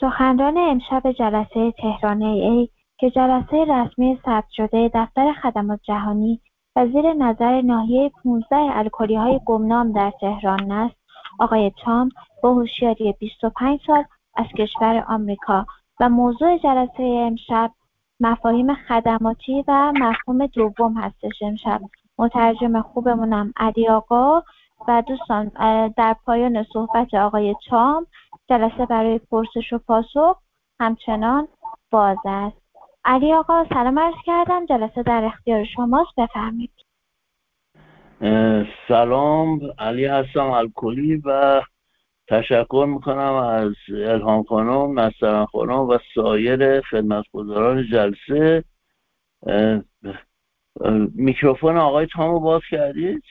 سخنران امشب جلسه تهران AA که جلسه رسمی ثبت شده دفتر خدمات جهانی و زیر نظر ناحیه 15 الکلی‌های گمنام در تهران است، آقای تام با هوشیاری 25 سال از کشور آمریکا و موضوع جلسه امشب مفاهیم خدماتی و مفهوم دوم هستش. امشب مترجم خوبمونم علی آقا و دوستان در پایان صحبت آقای تام جلسه برای پرسش و پاسخ همچنان باز است. علی آقا سلام عرض کردم، جلسه در اختیار شماست، بفرمایید. سلام، علی هستم الکلی و تشکر میکنم از الهام خانم، نسترن خانم و سایر خدمتگزاران جلسه. میکروفون آقای تامو باز کردید؟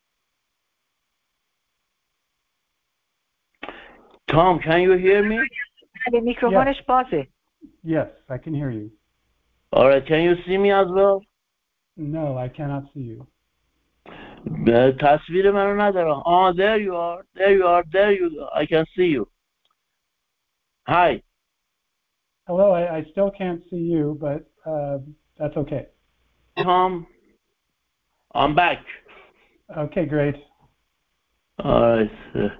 Tom, can you hear me? میکروفونش بازه. Yes, I can hear you. All right, can you see me as well? No, I cannot see you. تصویر منو ندارم. There you are. I can see you. Hi. Hello, I still can't see you, but that's okay. Tom, I'm back. Okay, great. All right.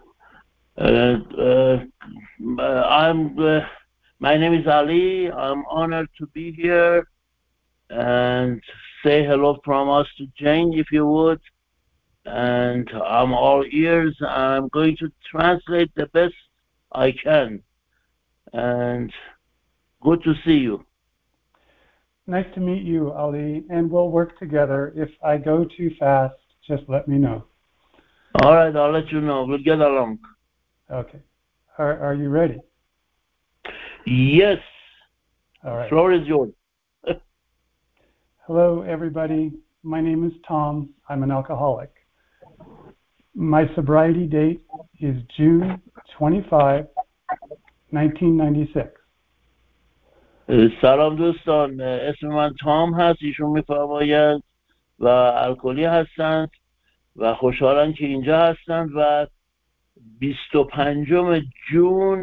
My name is Ali. I'm honored to be here and say hello from us to Jane, if you would. And I'm all ears. I'm going to translate the best I can. And good to see you. Nice to meet you, Ali, and we'll work together. If I go too fast, just let me know. All right, I'll let you know. We'll get along. Okay. Are you ready? Yes. All right. The floor is yours. Hello, everybody. My name is Tom. I'm an alcoholic. My sobriety date is June 25, 1996. سلام دوستان، اسم من تام هست. ایشون میفرمایند و الکلی هستند و خوشحالم که اینجا هستند و 25 جون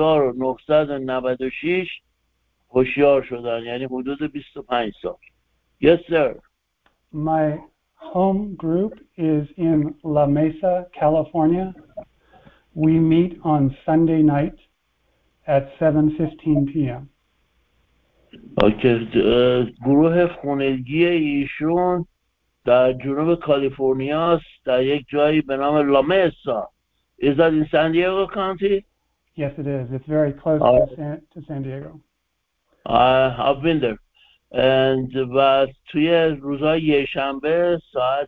1996 هوشیار شدن، یعنی حدود 25 سال. Yes, sir. My home group is in La Mesa, California. We meet on Sunday night at 7:15 p.m. گروه خونگی ایشون در جنوب کالیفرنیا است، در یک جایی به نام لا میسا. Is that in San Diego County? Yes, it is. It's very close to San Diego. I've been there. و توی روزهای یکشنبه ساعت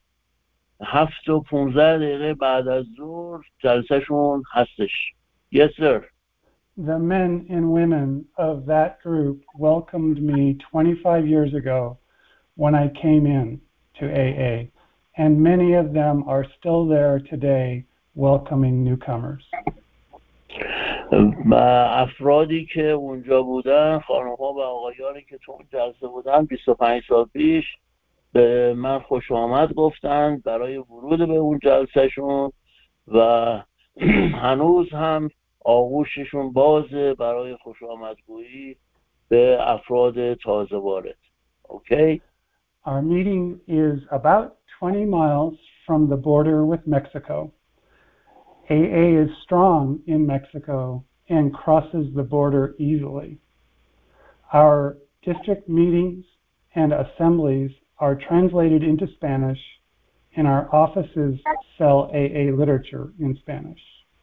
7:15 بعد از ظهر جلسهشون هستش. Yes, sir. The men and women of that group welcomed me 25 years ago when I came in to AA, and many of them are still there today welcoming newcomers. افرادی که اونجا بودن، خانم‌ها و آقایانی که تو جلسه بودن 25 سال پیش به من خوش آمد گفتن برای ورود به اون جلسهشون و هنوز هم آغوششون بازه برای خوش آمدگویی به افراد تازه وارد. Okay? Our meeting is about 20 miles from the border with Mexico. AA is strong in Mexico and crosses the border easily. Our district meetings and assemblies are translated into Spanish, and our offices sell AA literature in Spanish.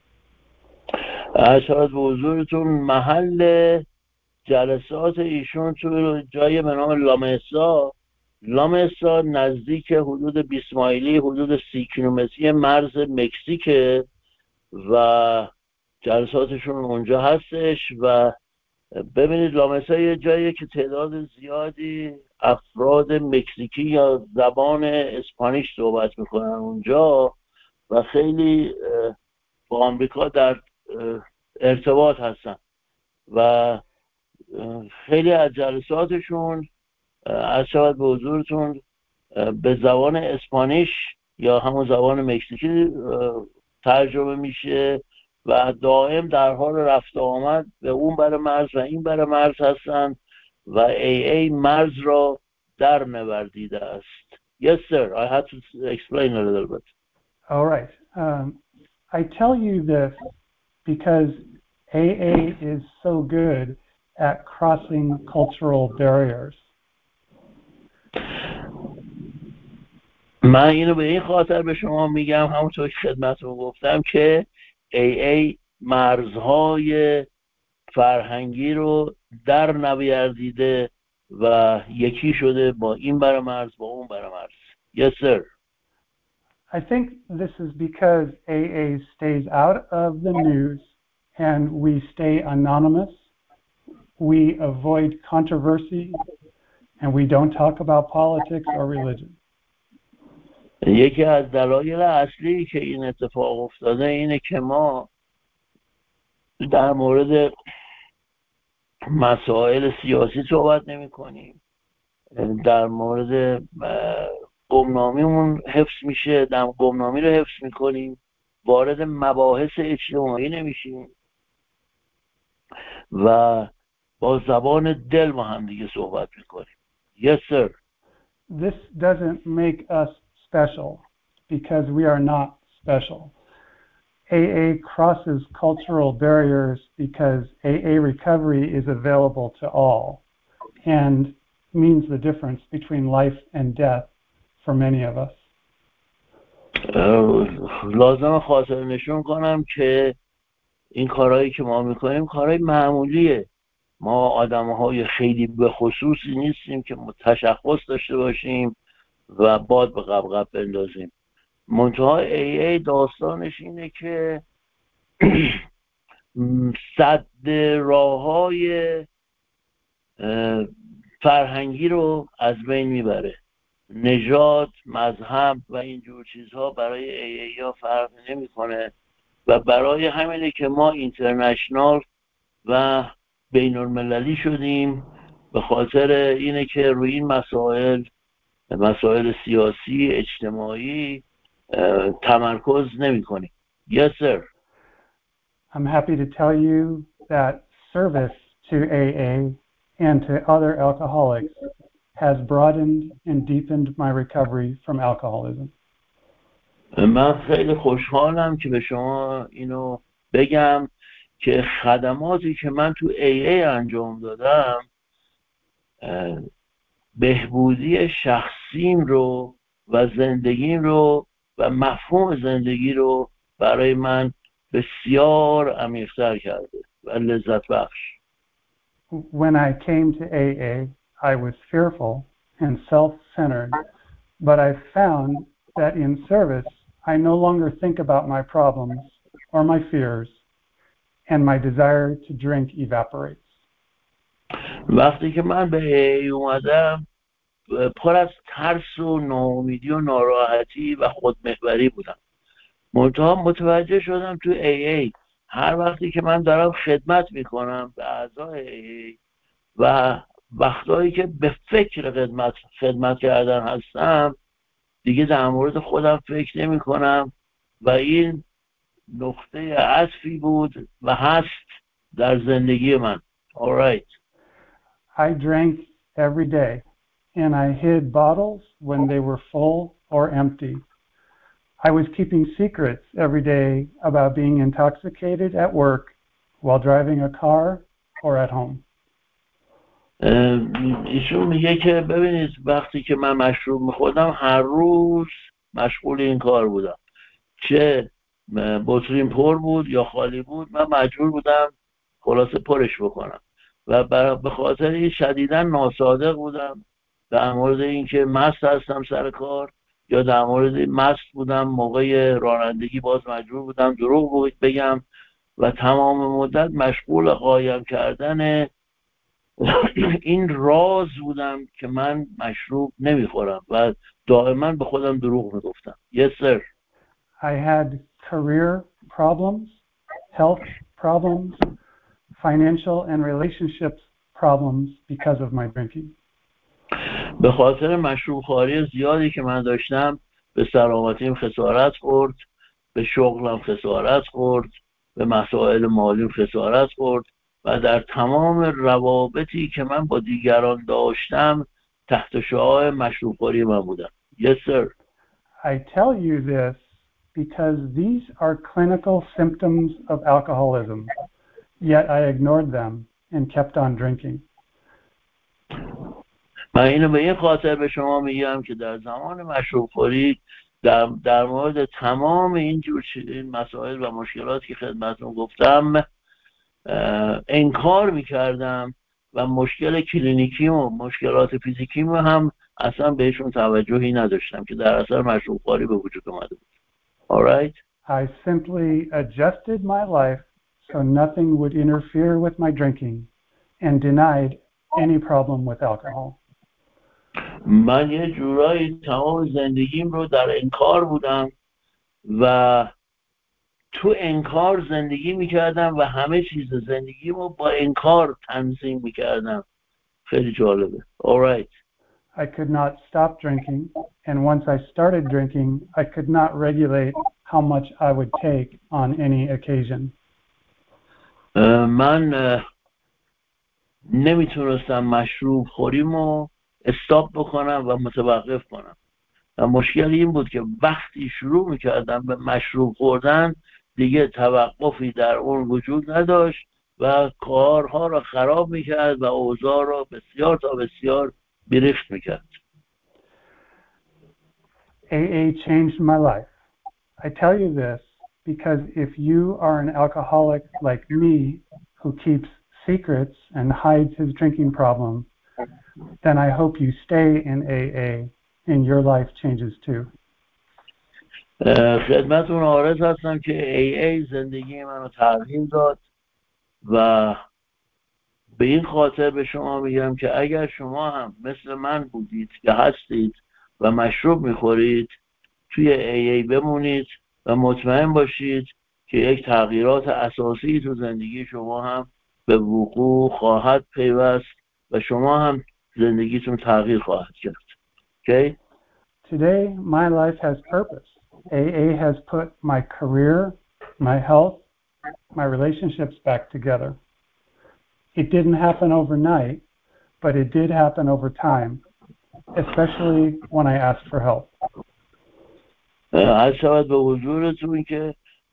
اشارت به حضورتون محل جلسات ایشون تو جای به نام لامسا نزدیک حدود 20 مایلی، حدود 30 کیلومتری مرز مکزیکه و جلساتشون اونجا هستش. و ببینید لامسا یه جاییه که تعداد زیادی افراد مکزیکی یا زبان اسپانیش صحبت میکنن اونجا و خیلی با آمریکا در ارتباط هستن و خیلی از جلساتشون از شود به حضورتون به زبان اسپانیش یا همون زبان مکزیکی ترجمه میشه و دائم در حال رفت آمد به اون بر مرز و این بر مرز هستند و AA مرز را در نوردیده است. Yes, sir. I had to explain a little bit. All right. I tell you this because AA is so good at crossing cultural barriers. من اینو به این خاطر به شما میگم، همونطور که خدمتتون گفتم، که AA مرزهای فرهنگی رو در نوردیده و یکی شده با این بر مرز با اون بر مرز. Yes, sir. I think this is because AA stays out of the news and we stay anonymous. We avoid controversy and we don't talk about politics or religion. یکی از دلایل اصلی که این اتفاق افتاده اینه که ما در مورد مسائل سیاسی صحبت نمی کنیم، در مورد گمنامیمون حفظ میشه، در گمنامی رو حفظ میکنیم، وارد مباحث اجتماعی نمیشیم و با زبان دل ما هم دیگه صحبت میکنیم. Yes, sir. This doesn't make us special because we are not special. AA crosses cultural barriers because AA recovery is available to all and means the difference between life and death for many of us. لازم خاطر نشون کنم که این کارهایی که ما میکنیم کارهای معمولیه. ما آدمهای خیلی به خصوصی نیستیم که تشخص داشته باشیم و باد به قبقب بندازیم. منتها AA داستانش اینه که صد راههای فرهنگی رو از بین میبره. نژاد، مذهب و اینجور چیزها برای AA ها فرق نمیکنه و برای همینه که ما اینترنشنال و بین المللی شدیم، به خاطر اینه که روی این مسائل سیاسی اجتماعی تمرکز نمی کنیم. Yes, sir. I'm happy to tell you that service to AA and to other alcoholics has broadened and deepened my recovery from alcoholism. من خیلی خوشحالم که به شما اینو بگم که خدماتی که من تو AA انجام دادم بهبودی شخصیم رو و زندگیم رو و مفهوم زندگی رو برای من بسیار عمیق‌تر کرده و لذت بخش. When I came to AA, I was fearful and self-centered, but I found that in service, I no longer think about my problems or my fears, and my desire to drink evaporates. وقتی که من به AA اومدم پر از ترس و ناامیدی و ناراحتی و خودمحوری بودم. منتها متوجه شدم تو AA هر وقتی که من دارم خدمت میکنم به اعضای AA و وقتایی که به فکر خدمت کردن هستم دیگه در مورد خودم فکر نمی کنم و این نقطه عطفی بود و هست در زندگی من. All right. I drank every day and I hid bottles when they were full or empty. I was keeping secrets every day about being intoxicated at work while driving a car or at home. ایشون میگه که ببینید وقتی که من مشروب میخوردم هر روز مشغول این کار بودم، چه بطریم پر بود یا خالی بود من مجبور بودم خلاصه پرش بکنم و به خاطر این شدیداً ناصادق بودم در مورد اینکه مست هستم سر کار یا در مورد مست بودم موقع رانندگی باز مجبور بودم دروغ بگم و تمام مدت مشغول قایم کردن این راز بودم که من مشروب نمیخورم و دائما به خودم دروغ میگفتم. Yes, sir. I had career problems, health problems, financial and relationships problems because of my drinking. به خاطر مشروب خواری زیادی که من داشتم به سلامتیم خسارت خورد، به شغلم خسارت خورد به مسائل مالی خسارت خورد و در تمام روابطی که من با دیگران داشتم تحت شعاع مشروب خوری من بودم. Yes sir. I tell you this because these are clinical symptoms of alcoholism, yet I ignored them and kept on drinking. من اینو به این خاطر به شما میگم که در زمان مشروب خوری در مورد تمام این جور مسائل و مشکلاتی که خدمتتون گفتم انکار میکردم و مشکل کلینیکی و مشکلات فیزیکی هم اصلا بهشون توجهی نداشتم که در اثر مشروب خوری به وجود اومده بود. All right? I simply adjusted my life so nothing would interfere with my drinking and denied any problem with alcohol. من یه جورایی تمام زندگیم رو در انکار بودم و تو انکار زندگی میکردم و همه چیز زندگیم رو با انکار تنظیم میکردم. خیلی جالبه. All right. I could not stop drinking, and once I started drinking, I could not regulate how much I would take on any occasion. من نمیتونستم مشروب خوریمو استاپ بکنم و متوقف کنم و مشکل این بود که وقتی شروع میکردم به مشروب خوردن دیگه توقفی در اون وجود نداشت و کارها را خراب میکرد و اوضاع را بسیار تا بسیار بیریخت میکرد. AA changed my life. I tell you this because if you are an alcoholic like me who keeps secrets and hides his drinking problem, then I hope you stay in AA and your life changes too. خدمتون عارض هستم که AA زندگی منو تغییر داد و به این خاطر به شما میگم که اگر شما هم مثل من بودید که هستید و مشروب میخورید توی AA بمونید و مطمئن باشید که یک تغییرات اساسی تو زندگی شما هم به وقوع خواهد پیوست و شما هم زندگیتون تغییر خواهد کرد. Okay? Today my life has purpose. AA has put my career, my health, my relationships back together. It didn't happen overnight, but it did happen over time, especially when I asked for help. عرض شود به حضورتون که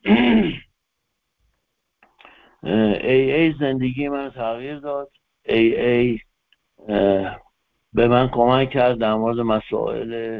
AA زندگی من تغییر داد. AA به من کمک کرد در مورد مسائل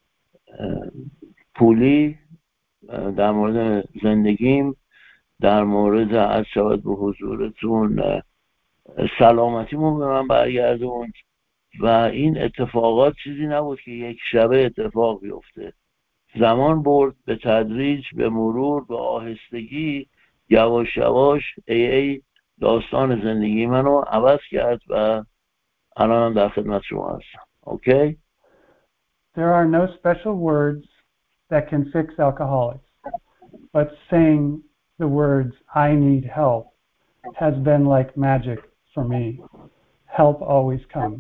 پولی، در مورد زندگیم، در مورد عرض شود به حضورتون سلامتیمون به من برگردوند و این اتفاقات چیزی نبود که یک شبه اتفاق بیفته. زمان برد، به تدریج، به مرور، به آهستگی، یواش یواش AA داستان زندگی منو عوض کرد و الان در خدمت شما هستم. Okay? There are no special words that can fix alcoholics, but saying the words I need help has been like magic for me. Help always comes.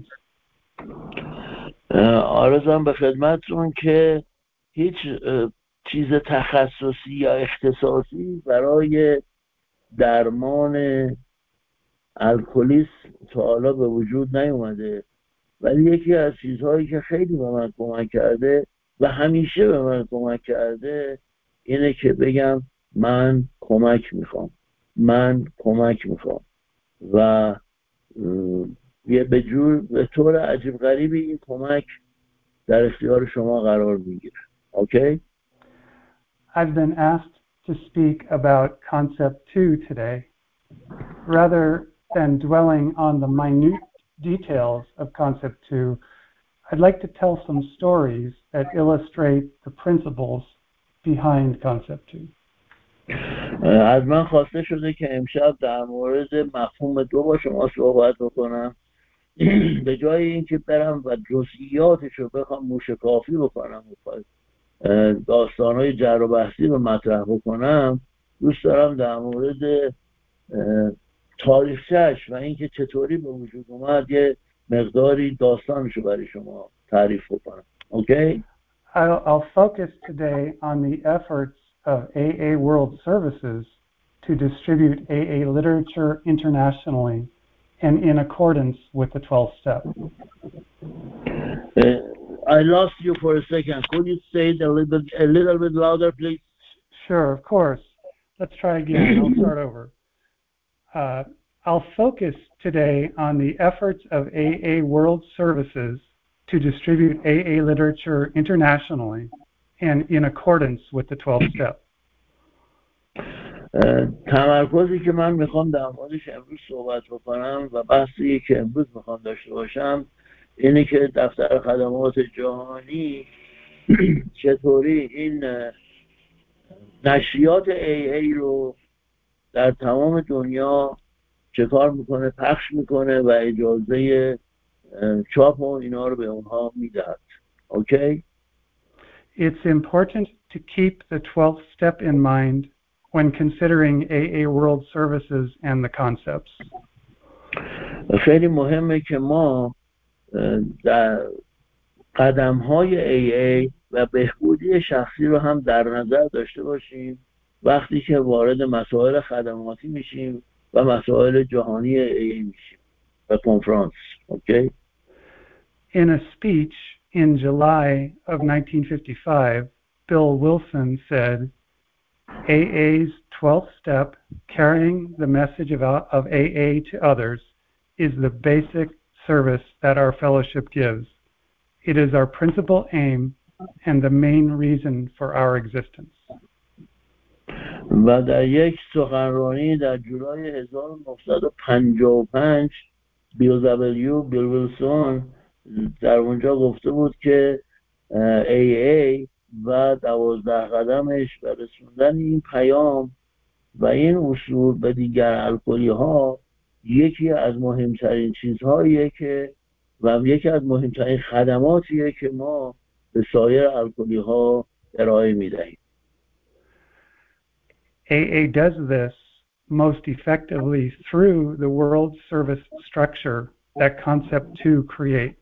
آرزوام به خدمتتون که هیچ چیز تخصصی یا اختصاصی برای درمان الکلیسم تا حالا به وجود نیومده، ولی یکی از چیزهایی که خیلی به من کمک کرده و همیشه به من کمک کرده اینه که بگم من کمک میخوام و به طور عجیب غریبی این کمک در اختیار شما قرار میگیره. Okay? I've been asked to speak about Concept 2 today. Rather than dwelling on the minute details of Concept 2, I'd like to tell some stories that illustrate the principles behind Concept 2. از من خواسته شده که امشب در مورد مفهوم 2 با شما صحبت بکنم. به جای اینکه برم و جزئیاتش رو بخوام موشکافی بکنم و داستانهای جر و بحثی رو مطرح بکنم، دوست دارم در مورد تاریخچه‌اش و اینکه چطوری به وجود اومد یه مقداری داستانش رو برای شما تعریف بکنم. Okay? I'll focus today on the efforts of AA World Services to distribute AA literature internationally and in accordance with the 12 steps. I lost you for a second. Could you say it a little bit louder, please? Sure, of course. Let's try again. I'll start over. I'll focus today on the efforts of AA World Services to distribute AA literature internationally and in accordance with the 12 steps. تمرکزی که من میخوام در موردش امروز صحبت بکنم و بحثی که امروز میخوام داشته باشم اینه که دفتر خدمات جهانی چطوری این نشریات AA رو در تمام دنیا چه کار میکنه، پخش میکنه و اجازه چاپ و اینا رو به اونها میدهد. اوکی؟ It's important to keep the 12th step in mind when considering AA World Services and the concepts. خیلی مهمه که ما در قدم‌های AA و بهبودی شخصی رو هم در نظر داشته باشیم وقتی که وارد مسائل خدماتی میشیم و مسائل جهانی AA میشیم و کنفرانس. اوکی؟ In a speech in July of 1955, Bill Wilson said, AA's 12th step, carrying the message of AA to others, is the basic service that our fellowship gives. It is our principal aim and the main reason for our existence. و در یک سخنرانی در جولای 1955 بیل ویلسون در اونجا گفته بود که AA و 12 قدمش و رسوندن این پیام و این اصول به دیگر الکلی ها یکی از مهمترین چیزهاییه که و یکی از مهمترین خدماتیه که ما به سایر الکلی ها ارائه میدهیم. AA does this most effectively through the world service structure that Concept 2 creates.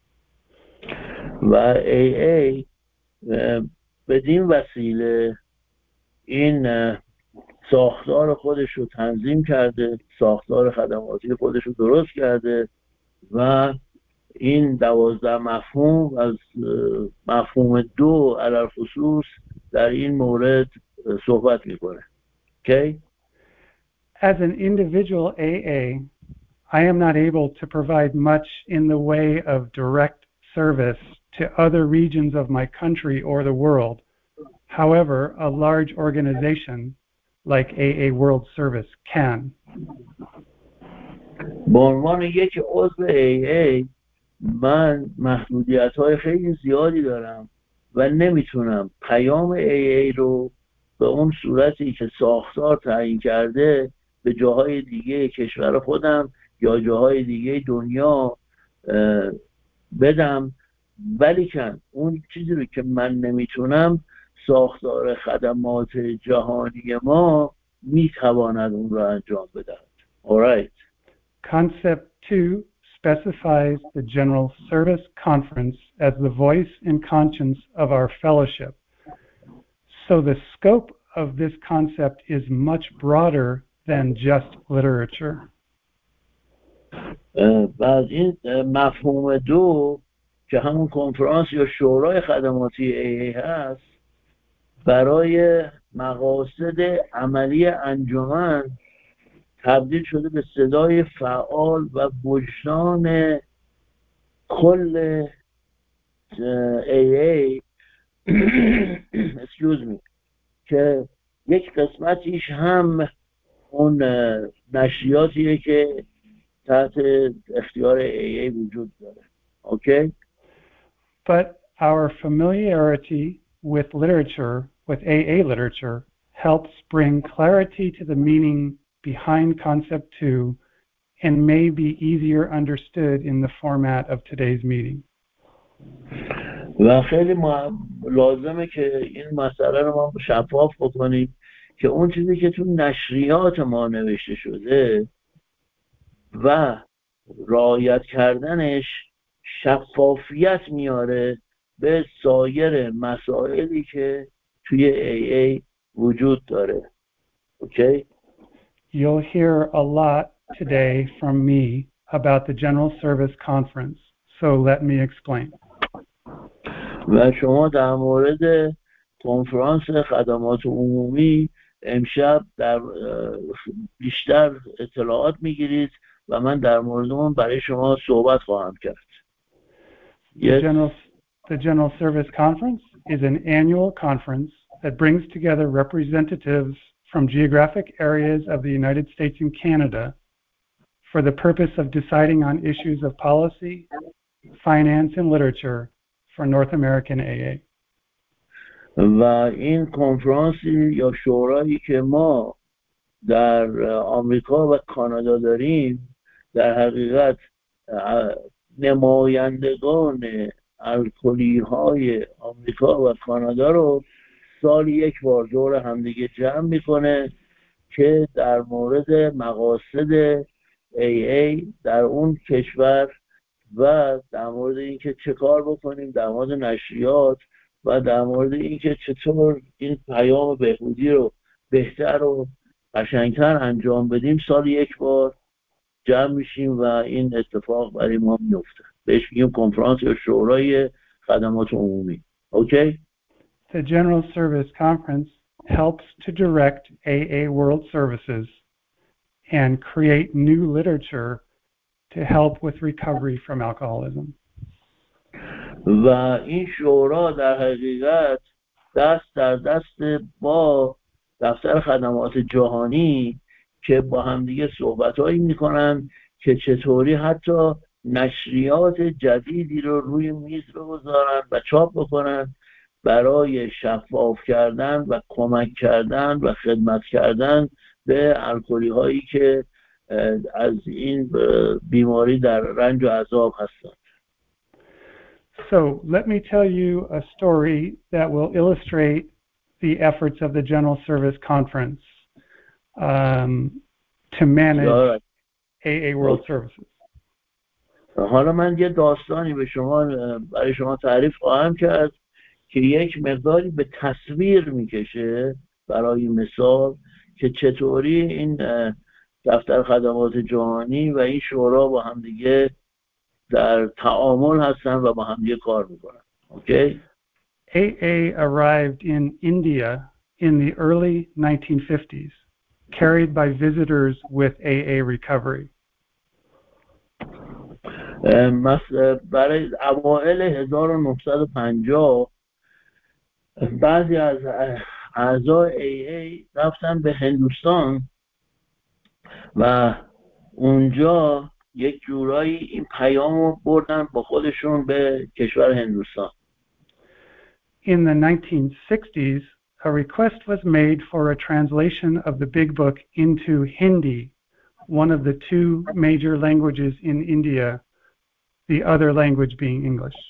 و AA بدین وسیله این ساختار خودش رو تنظیم کرده، ساختار خدماتی خودش رو درست کرده و این 12 مفهوم از مفهوم 2 علی خصوص در این مورد صحبت میکنه. Okay? As an individual AA, I am not able to provide much in the way of direct service to other regions of my country or the world. However, a large organization like AA World Service can. به عنوان یک عضو AA من محدودیت‌های خیلی زیادی دارم و نمیتونم پیام AA رو به اون صورتی که ساختار تعیین کرده به جاهای دیگه کشور خودم یا جاهای دیگه دنیا بدم، ولیکن اون چیزی رو که من نمیتونم ساختار خدمات جهانی ما میتواند اون رو انجام بدهد. Alright. Concept 2 specifies the General Service Conference as the voice and conscience of our fellowship. So the scope of this concept is much broader than just literature. بعد این مفهوم 2 که همون کنفرانس یا شورای خدماتی AA هست برای مقاصد عملی انجمن تبدیل شده به صدای فعال و وجدان کل AA excuse me که یک قسمتیش هم اون نشریاتیه که تحت اختیار AA وجود داره. Okay? But our familiarity with literature, with AA literature, helps bring clarity to the meaning behind Concept 2 and may be easier understood in the format of today's meeting. و خیلی لازمه که این مسئله رو ما شفاف بکنیم که اون چیزی که تو نشریات ما نوشته شده و رعایت کردنش شفافیت میاره به سایر مسائلی که توی AA وجود داره. اوکی؟ You'll hear a lot today from me about the General Service Conference, so let me explain. و شما در مورد کنفرانس خدمات عمومی امشب در بیشتر اطلاعات میگیرید و من در مورد اون برای شما صحبت خواهم کرد. The General Service Conference is an annual conference that brings together representatives from geographic areas of the United States and Canada for the purpose of deciding on issues of policy, finance, and literature for North American AA. و این کنفرانسی یا شورایی که ما در آمریکا و کانادا داریم در حقیقت نمایندگان الکلی های آمریکا و کانادا رو سال یک بار دور همدیگه جمع میکنه که در مورد مقاصد AA در اون کشور و در مورد اینکه چه کار بکنیم در مورد نشریات و در مورد اینکه چطور این پیام بهبودی رو بهتر و قشنگتر انجام بدیم سال یک بار جمع میشیم و این اتفاق برای ما میفته. بهش میگیم کنفرانس یا شورای خدمات عمومی. اوکی؟ The General Service Conference helps to direct AA World Services and create new literature to help with recovery from alcoholism. و این شورا در حقیقت دست در دست با دفتر خدمات جهانی که با همدیگه صحبت‌هایی میکنن که چطوری حتی نشریات جدیدی رو روی میز بگذارن و چاپ بکنن برای شفاف کردن و کمک کردن و خدمت کردن به الکلی هایی که از این بیماری در رنج و عذاب هستند. So let me tell you a story that will illustrate the efforts of the General Service Conference to manage AA World Services. حالا من یه داستانی برای شما تعریف خواهم کرد که یک مقداری به تصویر میکشه برای مثال که چطوری این دفتر خدمات جهانی و این شورا با هم دیگه در تعامل هستن و با هم دیگه کار میکنن. اوکی؟ AA arrived in India in the early 1950s, carried by visitors with AA recovery. برای اوائل 1950 بعضی از اعضای AA رفتن به هندوستان و اونجا یک جورایی این پیام رو بردن با خودشون به کشور هندوستان. In the 1960s, a request was made for a translation of the Big Book into Hindi, one of the two major languages in India, the other language being English.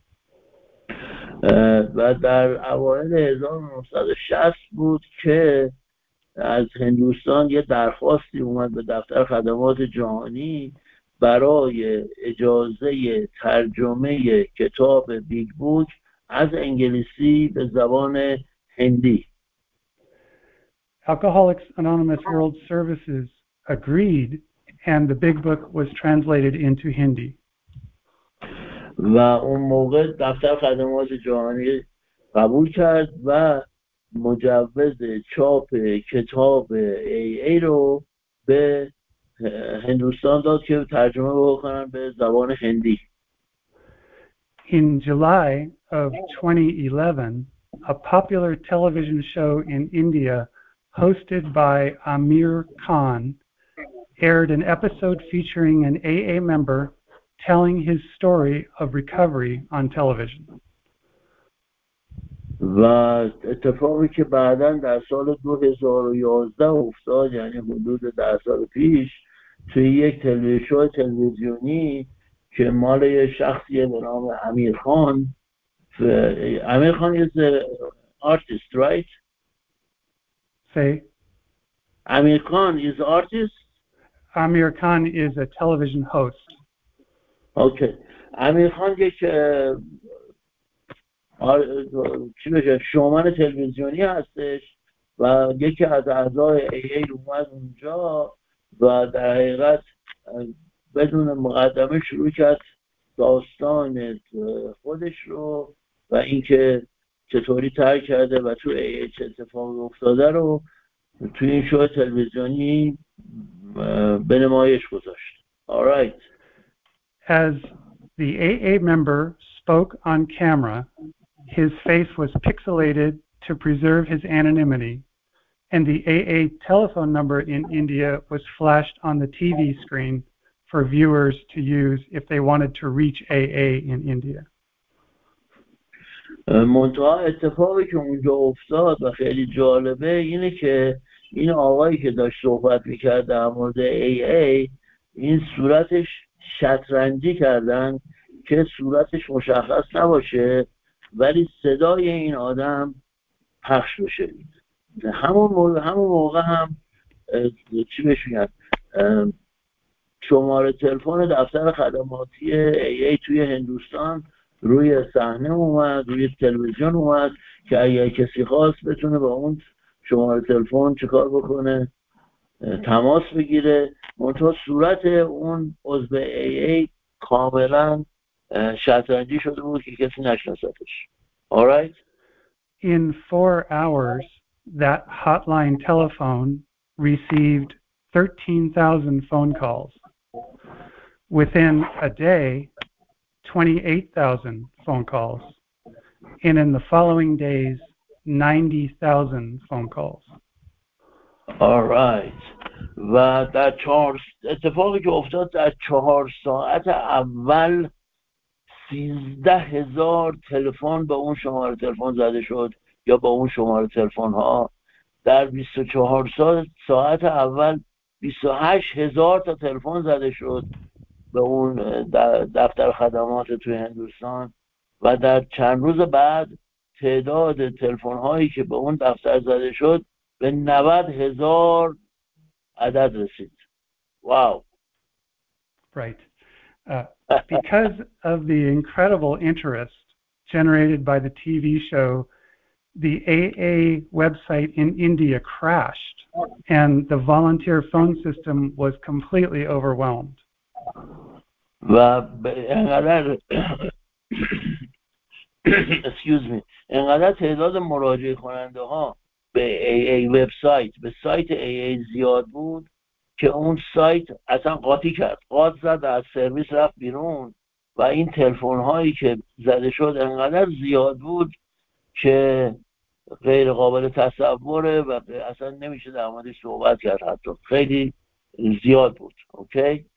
و در اوایل 1960 بود که از هندوستان یه درخواستی اومد به دفتر خدمات جهانی برای اجازه ترجمه کتاب بیگ بوک از انگلیسی به زبان هندی. Alcoholics Anonymous World Services agreed and the Big Book was translated into Hindi. و اون موقع دفتر خدمات جهانی قبول کرد و مجوز چاپ کتاب AA رو به هندوستان داد که ترجمه بکنن به زبان هندی. In July of 2011, a popular television show in India hosted by Amir Khan aired an episode featuring an AA member telling his story of recovery on television. و اتفاقی که بعداً در سال 2011 افتاد، یعنی حدود 10 سال پیش، توی یک تلویزیونی که مال یه شخصیه به نام امیر خان. امیر خان is an artist, right? Say? Amir Khan is an artist? Amir Khan is a television host. Okay. امیر خان یک چی بشه شومن تلویزیونی هستش و یکی از اعضای AA اومد اونجا و در حقیقت بدون مقدمه شروع کرد داستان خودش رو و اینکه چطوری ترک کرده و تو AA چه اتفاقی افتاده رو توی این شو تلویزیونی به نمایش گذاشت. All right. As the AA member spoke on camera, his face was pixelated to preserve his anonymity, and the AA telephone number in India was flashed on the TV screen for viewers to use if they wanted to reach AA in India. منتها اتفاقی که اونجا افتاد و خیلی جالبه اینه که این آقایی که داشت صحبت میکرد در مورد AA این صورتش شطرنجی کردن که صورتش مشخص نباشه ولی صدای این آدم پخش بشه. همون موقع هم چی بهش میگن شماره تلفن دفتر خدماتی AA توی هندوستان روی صحنه اومد، روی تلویزیون اومد که اگر کسی خواست بتونه با اون شماره تلفن چیکار بکنه، تماس بگیره. منتها صورت اون عضو AA کاملا شطرنجی شده بود که کسی نشناستش. All right? In 4 hours, that hotline telephone received 13,000 phone calls. Within a day, 28,000 phone calls. And in the following days, 90,000 phone calls. All right. و در اتفاقی که افتاد در 4 ساعت اول 13,000 تلفن به اون شماره تلفن زده شد یا با اون شماره تلفن ها. در 24 ساعت اول 28,000 تا تلفن زده شد به اون دفتر خدمات توی هندوستان و در چند روز بعد تعداد تلفن هایی که به اون دفتر زده شد به 90,000 عدد رسید. Wow. Right. Because of the incredible interest generated by the TV show, the AA website in India crashed and the volunteer phone system was completely overwhelmed. و انقدر انقدر تعداد مراجعه کننده ها به AA وبسایت به سایت AA زیاد بود که اون سایت اصلا قاطی کرد، قاط زد، از سرویس رفت بیرون و این تلفن هایی که زده شد انقدر زیاد بود که غیر قابل تصوره و اصلا نمیشه در موردش صحبت کرد. حتی خیلی زیاد بود. اوکی.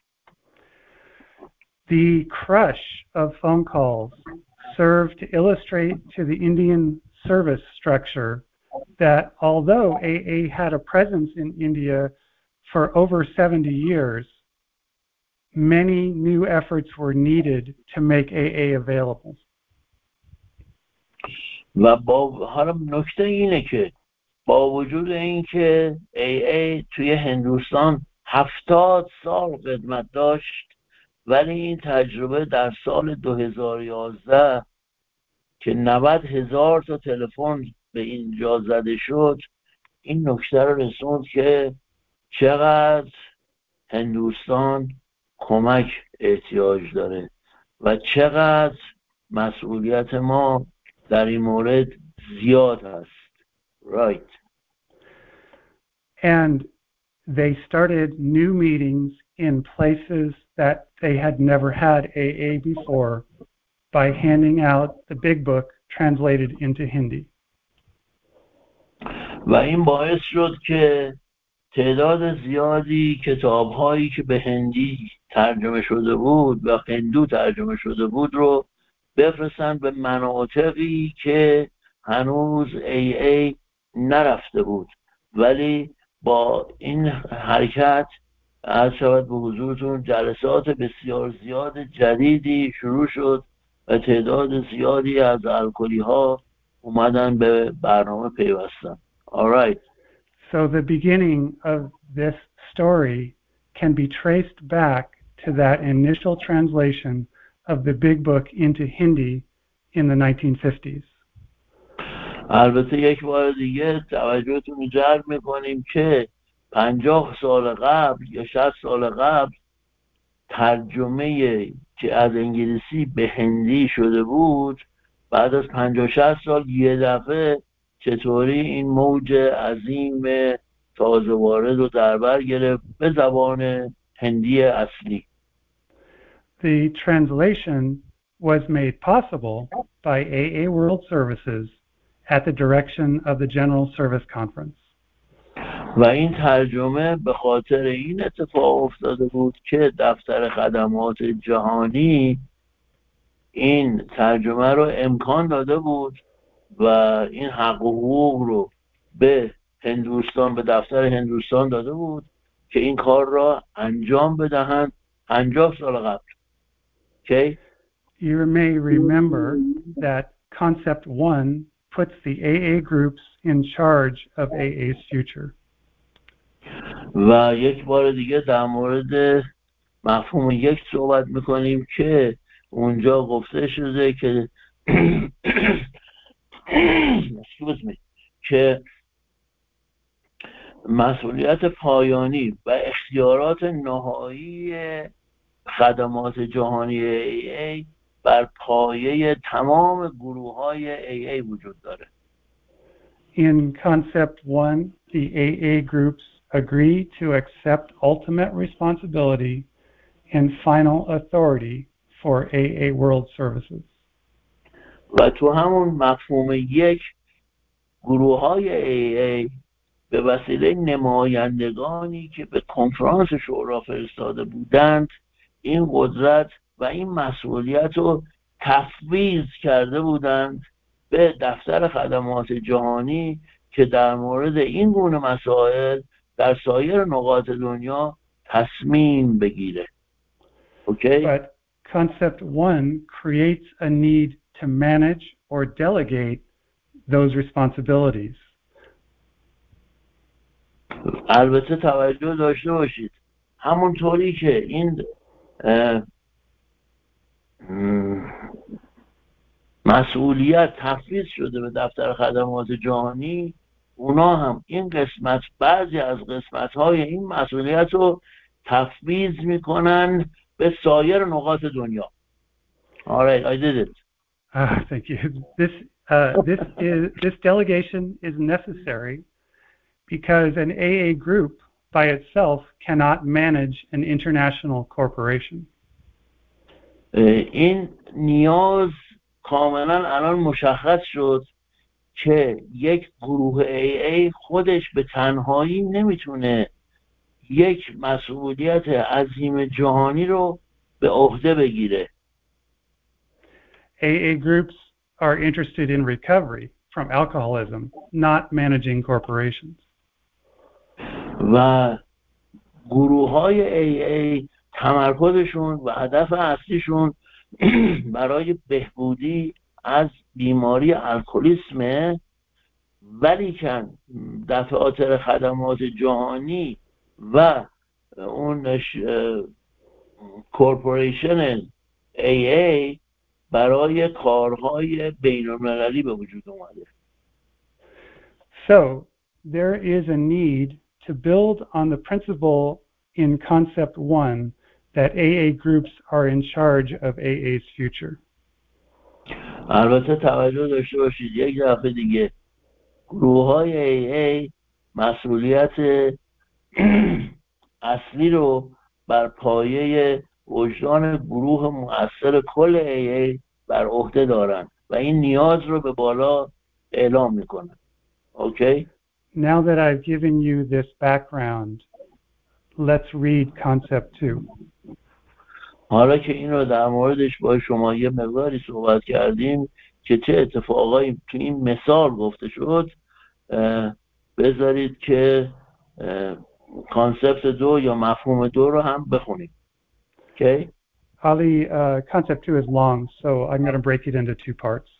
The crush of phone calls served to illustrate to the Indian service structure that although AA had a presence in India for over 70 years, many new efforts were needed to make AA available. و حالا نکته اینه که با وجود اینکه AA توی هندوستان 70 سال خدمت داشت ولی این تجربه در سال 2011 که 90,000 تا تلفن به اینجا زده شد این نکته رو رسوند که چقدر هندوستان کمک احتیاج داره و چقدر مسئولیت ما در این مورد زیاد هست. Right. And they started new meetings in places that they had never had AA before by handing out the big book translated into Hindi. و این باعث شد که تعداد زیادی کتاب‌هایی که به هندی ترجمه شده بود و هندو ترجمه شده بود رو بفرستن به مناطقی که هنوز AA نرفته بود. ولی با این حرکت عرض شود به حضورتون جلسات بسیار زیاد جدیدی شروع شد و تعداد زیادی از الکلی ها اومدن به برنامه پیوستن. All right. So the beginning of this story can be traced back to that initial translation of the big book into Hindi in the 1950s. البته یک بار دیگه توجهتون رو جلب میکنیم که 50 سال قبل یا 60 سال قبل ترجمه که از انگلیسی به هندی شده بود، بعد از 50-60 سال یه دفعه چطوری این موج عظیم تازه وارد رو در بر گرفت به زبان هندی اصلی. The translation was made possible by AA World Services at the direction of the General Service Conference. و این ترجمه به خاطر این اتفاق افتاده بود که دفتر خدمات جهانی این ترجمه رو امکان داده بود و این حق و حقوق رو به هندوستان، به دفتر هندوستان داده بود که این کار را انجام بدهند 50 سال قبل. Okay? You may remember that Concept 1 puts the AA groups in charge of AA's future. و یک بار دیگه در مورد مفهوم یک صحبت میکنیم که اونجا گفته شده که که مسئولیت پایانی و اختیارات نهایی خدمات جهانی AA بر پایه تمام گروه‌های AA وجود داره. In Concept 1, the AA groups agree to accept ultimate responsibility and final authority for AA World Services. و تو همون مفهوم یک، گروه‌های AA به وسیله نمایندگانی که به کنفرانس شورا فرستاده بودند این قدرت و این مسئولیت رو تفویض کرده بودند به دفتر خدمات جهانی که در مورد این گونه مسائل در سایر نقاط دنیا تصمیم بگیره. Okay? But Concept 1 creates a need to manage or delegate those responsibilities. البته توجه داشته باشید همونطوری که این مسئولیت تفویض شده به دفتر خدمات جهانی، اونا هم این قسمت، بعضی از قسمت‌های این مسئولیت رو تفویض میکنن به سایر نقاط دنیا. All right, I did it. Thank you. This delegation is necessary because an AA group by itself cannot manage an international corporation. این نیاز کاملا الان مشخص شد که یک گروه AA خودش به تنهایی نمیتونه یک مسئولیت عظیم جهانی رو به عهده بگیره. AA groups are interested in recovery from alcoholism, not managing corporations. و گروه‌های AA تمرکزشون و هدف اصلیشون برای بهبودی از بیماری الکلیسمه، ولیکن دفعات خدمات جهانی و اون کورپوریشن AA برای کارهای بین‌المللی به وجود اومده. So there is a need to build on the principle in Concept 1 that AA groups are in charge of AA's future. البته توجه داشته باشید یک دفعه دیگه گروه‌های AA مسئولیت اصلی رو بر پایه وجدان گروه مؤثر کل AA بر عهده دارن و این نیاز رو به بالا اعلام میکنن. Okay? Now that I've given you this background, let's read Concept 2. حالا که این رو در موردش با شما یه مقداری صحبت کردیم که چه اتفاقایی تو این مثال گفته شد، بذارید که کانسپت 2 یا مفهوم 2 رو هم بخونیم. Okay? Ali, Concept 2 is long, so I'm going to break it into two parts.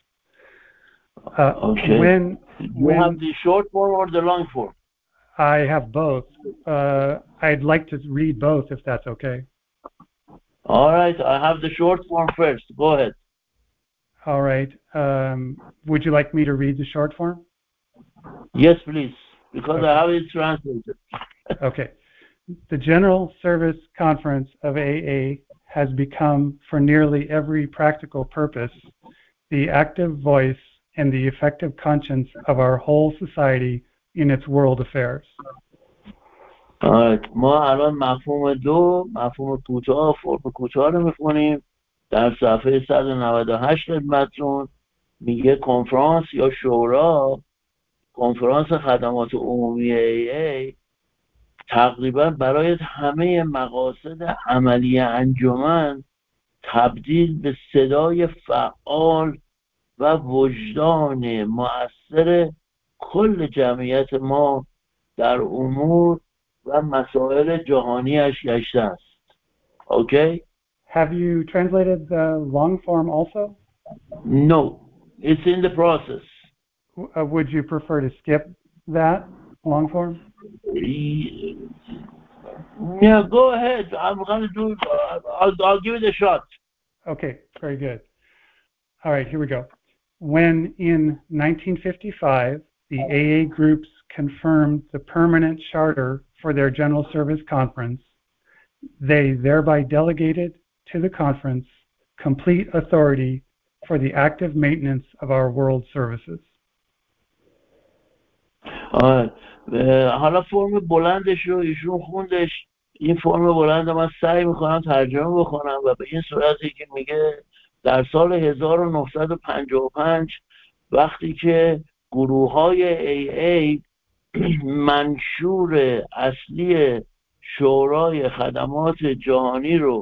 Okay. When you have the short form or the long form? I have both. I'd like to read both if that's okay. All right, I have the short form first. Go ahead. All right. Would you like me to read the short form? Yes, please, because Okay. I have it translated. Okay. The General Service Conference of AA has become, for nearly every practical purpose, the active voice and the effective conscience of our whole society in its world affairs. ما الان مفهوم کوتاه فرم کوتاه رو میخونیم در صفحه 198 خدمتتون. میگه کنفرانس یا شورا، کنفرانس خدمات عمومی AA تقریبا برای همه مقاصد عملی انجمن تبدیل به صدای فعال و وجدان مؤثر کل جمعیت ما در امور و مسائل جهانیش گشته است. Okay? Have you translated the long form also? No, it's in the process. Would you prefer to skip that long form? Yeah, go ahead. I'm going to do it. I'll give it a shot. Okay, very good. All right, here we go. When in 1955, the AA groups confirmed the permanent charter for their General Service Conference, they thereby delegated to the conference complete authority for the active maintenance of our world services. حالا فرم بلندش رو ایشون خوندش. این فرم بلند من سعی میکنم ترجمه بکنم و به این صورتی که میگه در سال 1955 وقتی که گروه های AA منشور اصلی شورای خدمات جهانی رو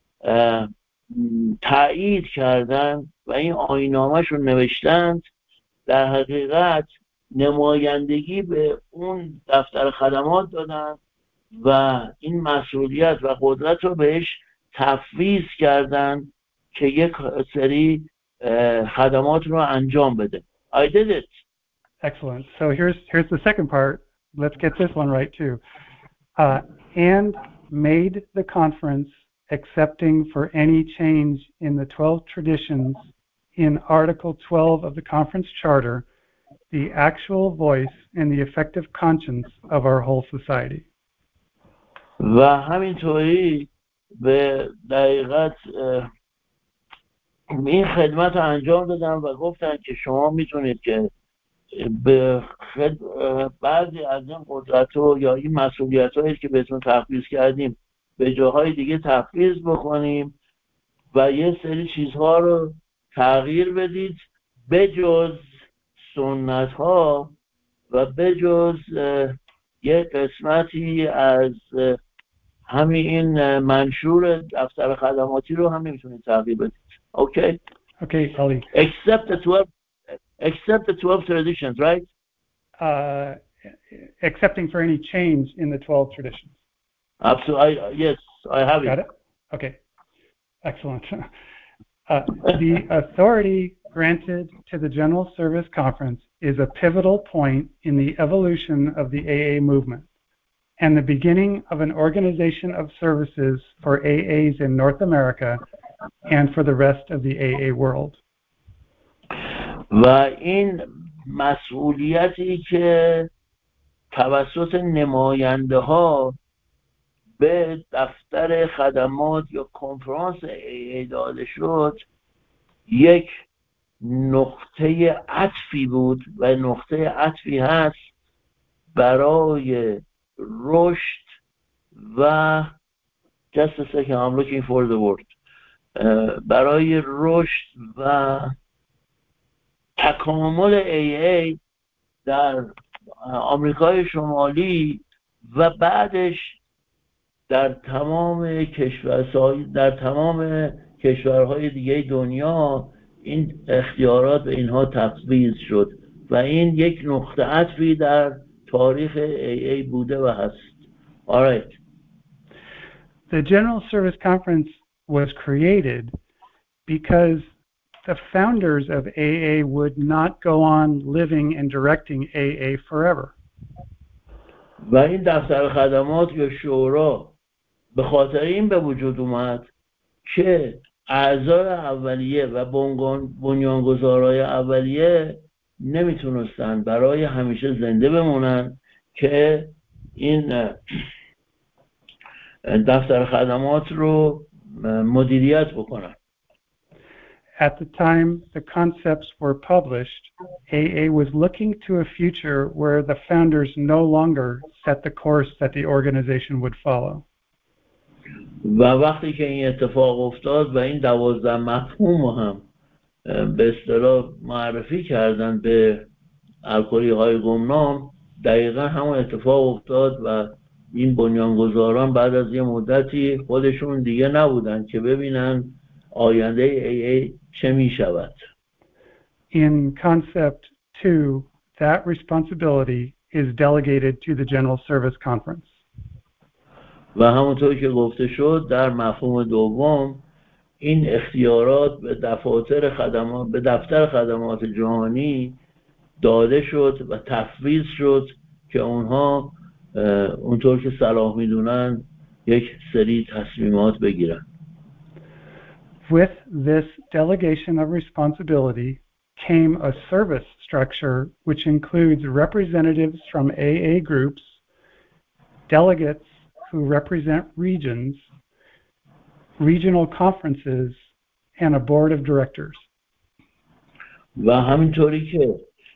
تایید کردن و این آیین‌نامه‌ش رو نوشتند، در حقیقت نمایندگی به اون دفتر خدمات دادن و این مسئولیت و قدرت رو بهش تفویض کردن که یک سری خدمات رو انجام بده. I did it. Excellent. So here's the second part. Let's get this one right too. And made the conference accepting for any change in the 12 traditions in Article 12 of the conference charter, the actual voice and the effective conscience of our whole society. و همینطوری به دقیقت این خدمت رو انجام دادن و گفتن که شما میتونید که به بعضی از این قدرت یا این مسئولیت هایی که بهتون تفویض کردیم به جاهای دیگه تفویض بکنیم و یه سری چیزها رو تغییر بدید بجز سنت ها و بجز یه قسمتی از همین این منشور دفتر خدماتی رو هم نمیتونید تغییر بدید. Okay? Okay, Ali. Except the 12 traditions, right? Excepting for any change in the 12 traditions. Absolutely. Yes, I have Got it? Okay. Excellent. The authority granted to the General Service Conference is a pivotal point in the evolution of the AA movement and the beginning of an organization of services for AAs in North America and for the rest of the AA world. و این مسئولیتی که توسط نماینده ها به دفتر خدمات یا کنفرانس AA داده شد یک نقطه عطفی بود و نقطه عطفی هست برای رشد و just a second I'm looking for the word برای رشد و تکامل AA در آمریکای شمالی و بعدش در تمام کشورهای دیگه دنیا این اختیارات به اینها تفویض شد و این یک نقطه عطفی در تاریخ AA بوده و هست. All right. The General Service Conference was created because the founders of AA would not go on living and directing AA forever. و این دفتر خدمات یا شورا به خاطر این به وجود اومد که اعضای اولیه و بنیانگذارای اولیه نمیتونستن برای همیشه زنده بمونن که این دفتر خدمات رو مدیریت بکنن. At the time the concepts were published, AA was looking to a future where the founders no longer set the course that the organization would follow. و وقتی که این اتفاق افتاد و این 12 مفهوم هم به اصطلاح معرفی کردن به الکلی های گمنام، دقیقا همون اتفاق افتاد و این بنیانگذاران بعد از یه مدتی خودشون دیگه نبودن که ببینن آینده AA چه می شود. In concept 2, that responsibility is delegated to the General Service Conference. و همونطور که گفته شد در مفهوم دوم این اختیارات به دفتر خدمات جهانی داده شد و تفویض شد که اونها اونطور که صلاح میدونن یک سری تصمیمات بگیرن. With this delegation of responsibility came a service structure which includes representatives from AA groups, delegates who represent regions, regional conferences, and a board of directors. و همینطوری که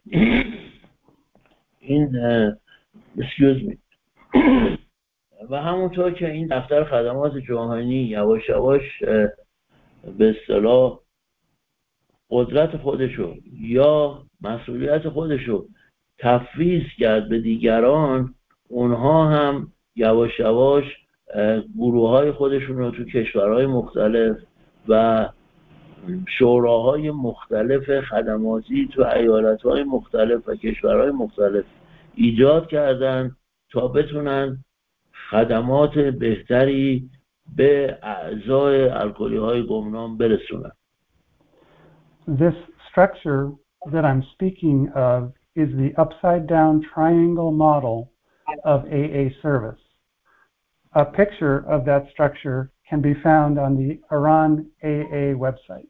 و همونطور که این دفتر خدمات جهانی یواش یواش به اصطلاح قدرت خودشو یا مسئولیت خودشو تفویض کرد به دیگران، اونها هم یواش یواش گروه‌های خودشون رو تو کشورهای مختلف و شوراهای مختلف خدماتی تو ایالت‌های مختلف و کشورهای مختلف ایجاد کردن تا بتونن خدمات بهتری به اعضای الکلی‌های گمنام برسونن. This structure that I'm speaking of is the upside down triangle model of AA service. A picture of that structure can be found on the Iran AA website.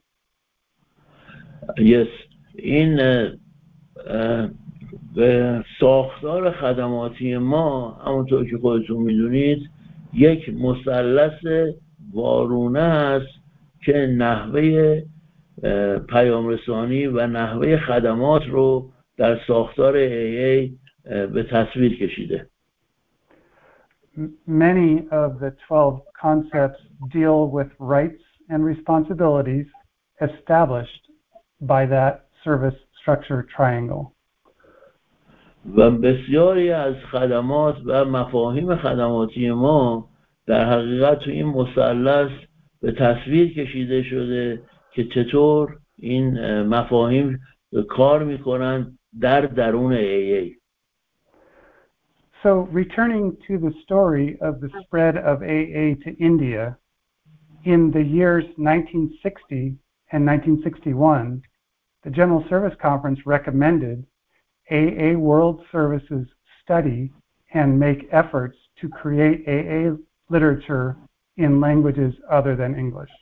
Yes, این ساختار خدماتی ما همونطور که خودتون میدونید یک مثلث وارونه است که نحوه پیام رسانی و نحوه خدمات رو در ساختار AA به تصویر کشیده. Many of the 12 concepts deal with rights and responsibilities established by that service structure triangle. و بسیاری از خدمات و مفاهیم خدماتی ما در حقیقت تو این مثلث به تصویر کشیده شده که چطور این مفاهیم کار میکنن در درون AA. So returning to the story of the spread of AA to India, in the years 1960 and 1961, the General Service Conference recommended AA World Services study and make efforts to create AA literature in languages other than English.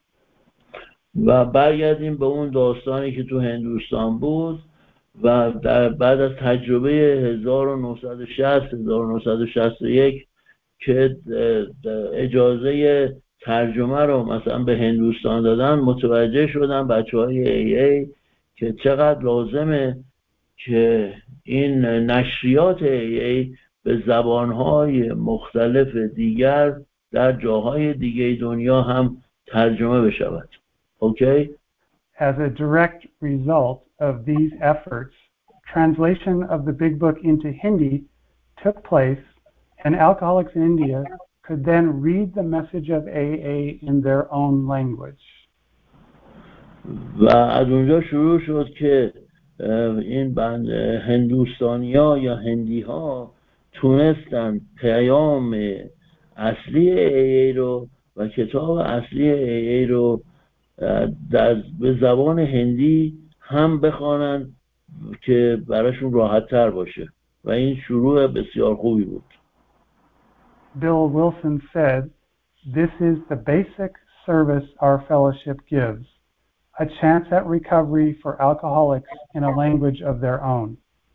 و برگردیم به اون داستانی که تو هندوستان بود و بعد از تجربه 1960-1961 که اجازه ترجمه رو مثلا به هندوستان دادن، متوجه شدن بچه‌های AA که چقدر لازمه که این نشریات AA به زبانهای مختلف دیگر در جاهای دیگه دنیا هم ترجمه بشود. Okay? As a direct result of these efforts, translation of the Big Book into Hindi took place, and alcoholics in India could then read the message of AA in their own language. و از اونجا شروع شد که این هندوستانی‌ها یا هندی‌ها تونستن پیام اصلی AA رو و کتاب اصلی AA رو به زبان هندی هم بخوانن که براشون راحت تر باشه و این شروع بسیار خوبی بود. Bill Wilson said, "This is the basic service our fellowship gives, a chance at recovery for alcoholics in a language of their own.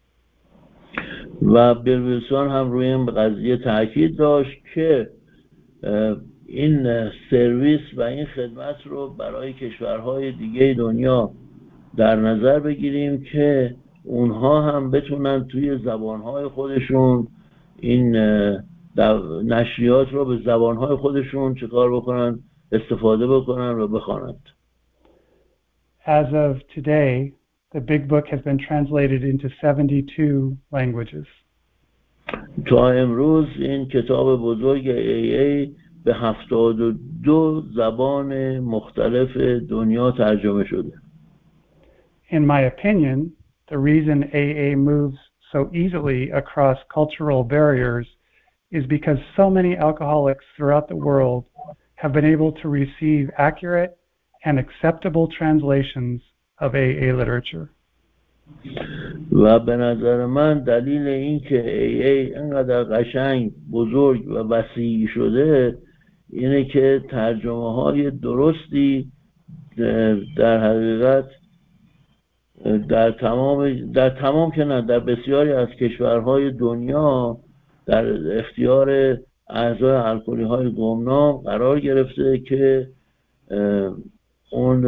و بیل ویلسون هم روی این قضیه تاکید داشت که این سرویس و این خدمت رو برای کشورهای دیگه دنیا در نظر بگیریم که اونها هم بتونن توی زبانهای خودشون این نشریات رو به زبانهای خودشون چکار بکنن، استفاده بکنن و بخوانند. As of today, the big book has been translated into 72 languages. تا امروز این کتاب بزرگ AA به 72 زبان مختلف دنیا ترجمه شده. In my opinion, the reason AA moves so easily across cultural barriers is because so many alcoholics throughout the world have been able to receive accurate and acceptable translations of AA literature. و به نظر من دلیل این که AA اینقدر قشنگ، بزرگ و وسیع شده اینه که ترجمه های درستی در حقیقت در بسیاری از کشورهای دنیا در اختیار اعضای الکلی های گمنام قرار گرفته که اون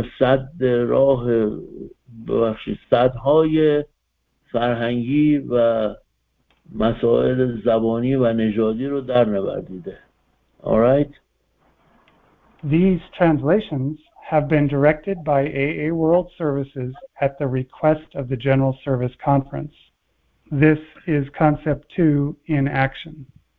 سدهای فرهنگی و مسائل زبانی و نژادی رو در نوردیده. All right? These translations have been directed by AA World Services at the request of the General Service Conference. This is Concept 2 in action.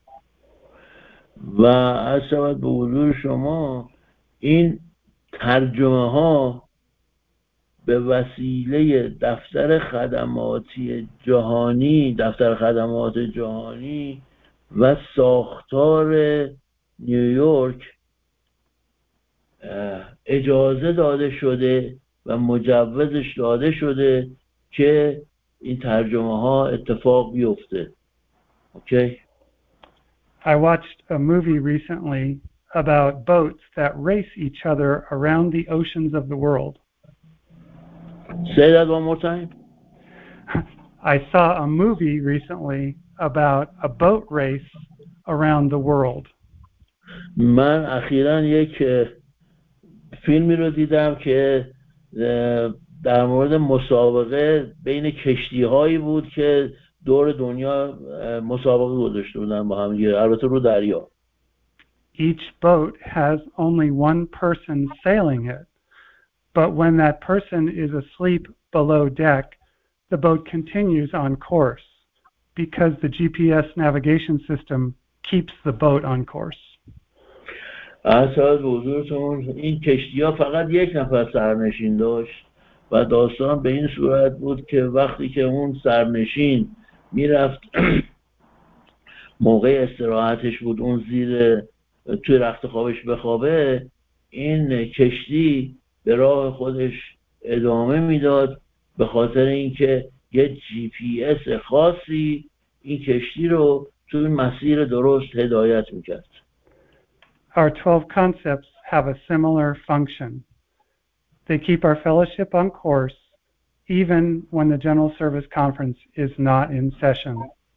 و از شود به حضور شما این ترجمه ها به وسیله دفتر خدمات جهانی و ساختار نیویورک اجازه داده شده و مجوزش داده شده که این ترجمه ها اتفاق بیفته. Okay? I watched a movie recently about boats that race each other around the oceans of the world. Say that one more time. I saw a movie recently about a boat race around the world. من اخیراً یک فیلمی رو دیدم که در مورد مسابقه بین کشتی‌هایی بود که دور دنیا مسابقه گذاشته بودن با هم دیگه، البته رو دریا. Each boat has only one person sailing it, but when that person is asleep below deck, the boat continues on course because the GPS navigation system keeps the boat on course. اصلا حضورتون این کشتی‌ها فقط یک نفر سرنشین داشت و داستان به این صورت بود که وقتی که اون سرنشین میرفت موقع استراحتش بود اون زیر توی رخت خوابش بخوابه، این کشتی به راه خودش ادامه میداد به خاطر اینکه یه GPS خاصی این کشتی رو توی مسیر درست هدایت میکرد. Our 12 concepts have a similar function. They keep our fellowship on course even when the General Service Conference is not in session.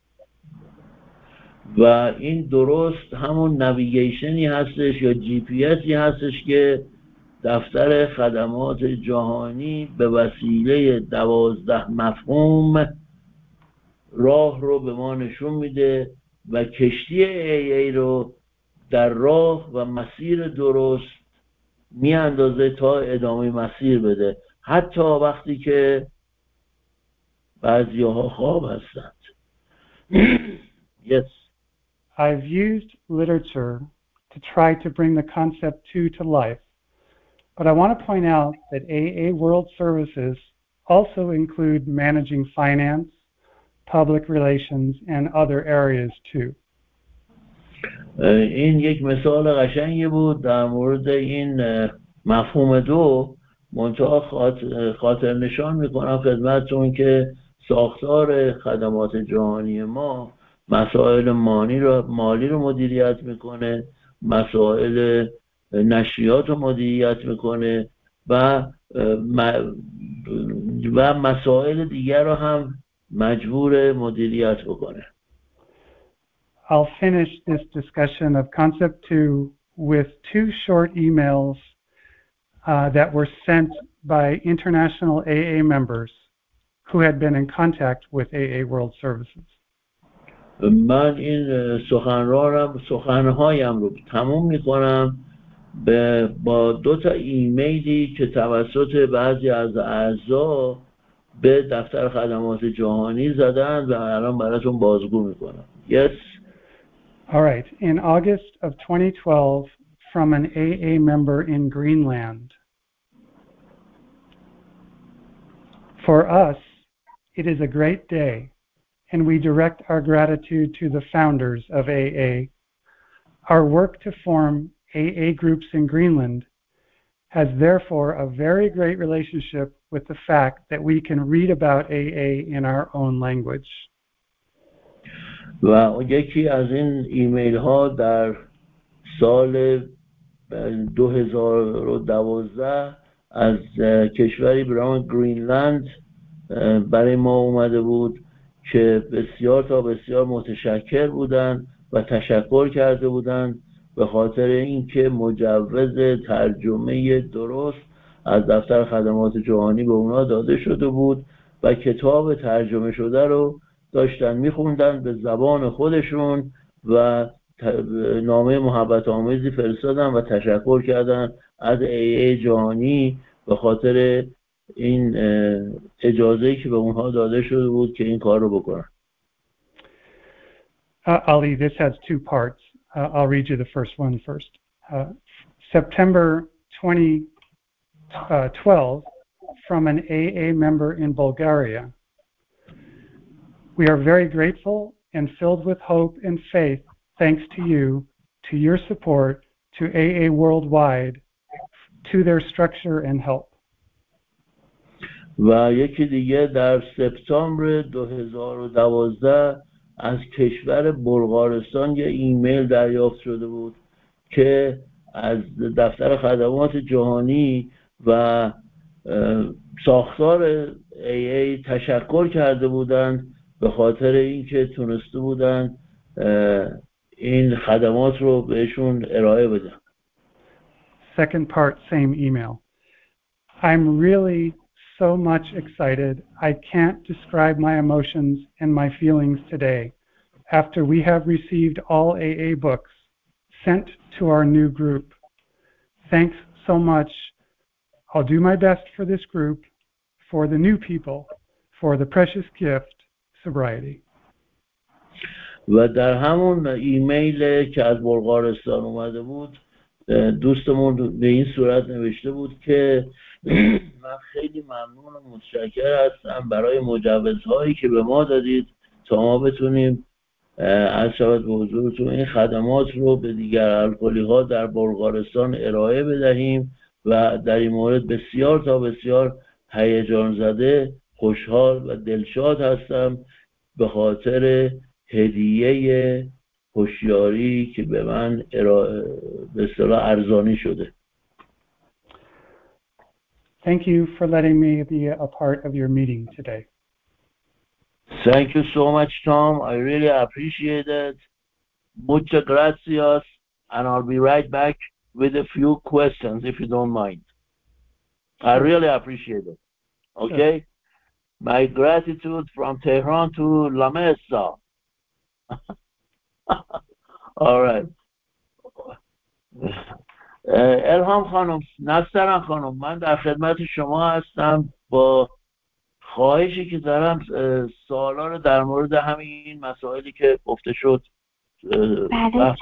و این درست همون نویگیشنی هستش یا GPSی هستش که دفتر خدمات جهانی به وسیله 12 مفهوم راه رو به ما نشون میده و کشتی AA رو در راه و مسیر درست میاندازه تا ادامه مسیر بده، حتی وقتی که بعضی‌ها خواب هستند. Yes. I've used literature to try to bring the concept 2 to life, but I want to point out that AA World Services also include managing finance, public relations, and other areas too. این یک مثال قشنگی بود در مورد این مفهوم 2. منتها خاطر نشان میکنم خدمتتون که ساختار خدمات جهانی ما مسائل مالی رو مدیریت میکنه، مسائل نشریات رو مدیریت میکنه و مسائل دیگر رو هم مجبور مدیریت بکنه. I'll finish this discussion of Concept 2 with 2 short emails that were sent by international AA members who had been in contact with AA World Services. من این سخنهایم رو تموم میکنم با 2 ایمیلی که توسط بعضی از اعضا به دفتر خدمات جهانی زدن و الان براتون بازگو میکنم. Yes. All right. In August of 2012, from an AA member in Greenland. For us, it is a great day, and we direct our gratitude to the founders of AA. Our work to form AA groups in Greenland has therefore a very great relationship with the fact that we can read about AA in our own language. و یکی از این ایمیل ها در سال 2012 از کشوری به نام گرینلند برای ما اومده بود که بسیار متشکر بودن و تشکر کرده بودن به خاطر اینکه مجوز ترجمه درست از دفتر خدمات جهانی به اونا داده شده بود و کتاب ترجمه شده رو داشتن میخوندن به زبان خودشون و نامه محبت آمیزی فرستادن و تشکر کردن از AA جهانی به خاطر این اجازه‌ای که به اونها داده شده بود که این کار رو بکنن. Ali, this has 2 parts. I'll read you the first one first. September 2012, from an AA member in Bulgaria. We are very grateful and filled with hope and faith thanks to you, to your support, to AA worldwide, to their structure and help. و یکی دیگه در سپتامبر 2012 از کشور بلغارستان یه ایمیل دریافت شده بود که از دفتر خدمات جهانی و ساختار AA تشکر کرده بودند به خاطر اینکه تونسته بودن این خدمات رو بهشون ارائه بدن. Second part, same email. I'm really so much excited. I can't describe my emotions and my feelings today after we have received all AA books sent to our new group. Thanks so much. I'll do my best for this group, for the new people, for the precious gift, sobriety. و در همون ایمیل که از بلغارستان اومده بود دوستمون به این صورت نوشته بود که من خیلی ممنون و متشکر هستم برای مجوزهایی که به ما دادید تا ما بتونیم از شود به حضورتون این خدمات رو به دیگر الکلی ها در بلغارستان ارائه بدهیم و در این مورد بسیار هیجان زده، خوشحال و دلشاد هستم به خاطر هدیه هوشیاری که به من به اصطلاح ارزانی شده. Thank you for letting me be a part of your meeting today. Thank you so much, Tom. I really appreciate it. Muchas gracias. And I'll be right back with a few questions if you don't mind. I really appreciate it. Okay? Sure. My gratitude from Tehran to La Mesa. All right. الهام خانم، نسترن خانم، من در خدمت شما هستم با خواهشی که دارم سوالا رو در مورد همین مسائلی که گفته شد. بله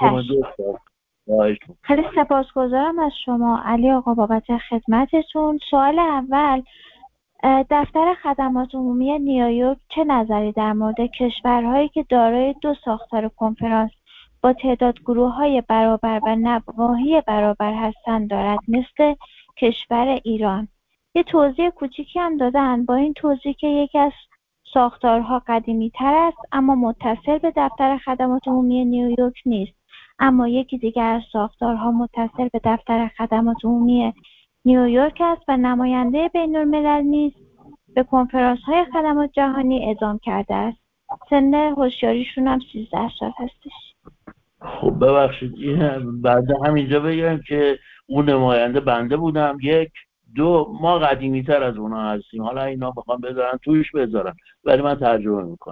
خیلی سپاسگزارم از شما علی آقا بابت خدمتتون. سوال اول، دفتر خدمات عمومی نیویورک چه نظری در مورد کشورهایی که دارای 2 ساختار کنفرانس با تعداد گروه‌های برابر و نواحی برابر هستند دارد، مثل کشور ایران؟ یه توضیح کوچیکی هم دادن، با این توضیح که یکی از ساختارها قدیمی‌تر است اما متصل به دفتر خدمات عمومی نیویورک نیست. اما یکی دیگر از ساختارها متصل به دفتر خدمات عمومی نیویورک است و نماینده بین‌الملل نیز به کنفرانس‌های خدمات جهانی اعزام کرده است. سن هوشیاریشون هم 13 سال هستش. خب ببخشید بعد همینجا بگم که اون نماینده بنده بودم. 1 2 ما قدیمی تر از اونا هستیم. حالا اینا بخوام بذارن توش بذارن ولی من ترجمه میکنم.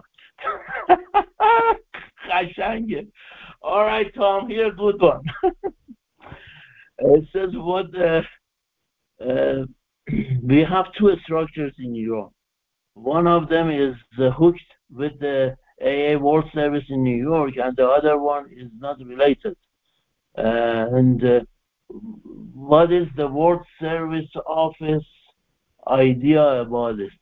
قشنگه. All right, Tom, here good one. It says what we have 2 structures in New York. One of them is hooked with the AA World Service in New York, and the other one is not related. What is the World Service Office idea about it?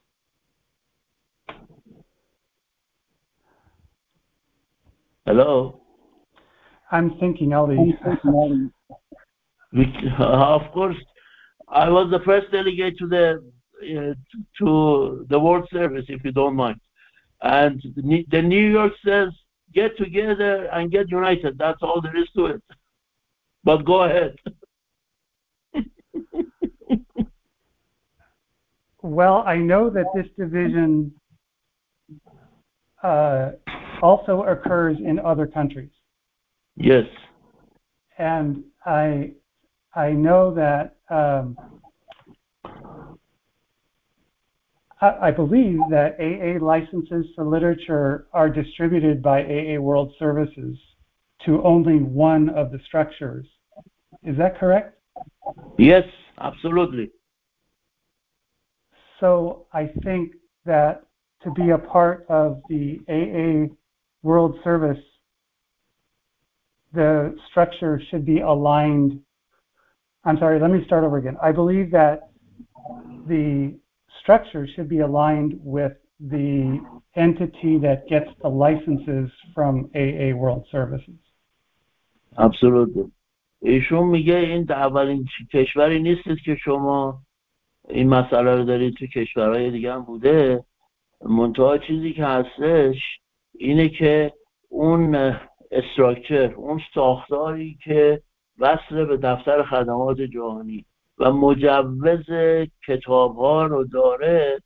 Hello? I'm thinking, Ali. Of course, I was the first delegate to the World Service, if you don't mind. And the New York says, get together and get united. That's all there is to it. But go ahead. Well, I know that this division also occurs in other countries. Yes. And I know that I believe that AA licenses for literature are distributed by AA World Services to only one of the structures. Is that correct? Yes, absolutely. So I think that to be a part of the AA World Service, the structure should be aligned. I'm sorry, let me start over again. I believe that the structure should be aligned with the entity that gets the licenses from AA World Services. Absolutely. ایشون میگه این اولین کشوری نیستید که شما این مسئله رو دارید، تو کشورهای دیگه هم بوده. منتها چیزی که هستش اینه که اون استراکچر، اون ساختاری که وصل به دفتر خدمات جهانی و مجوز کتاب‌ها رو داره،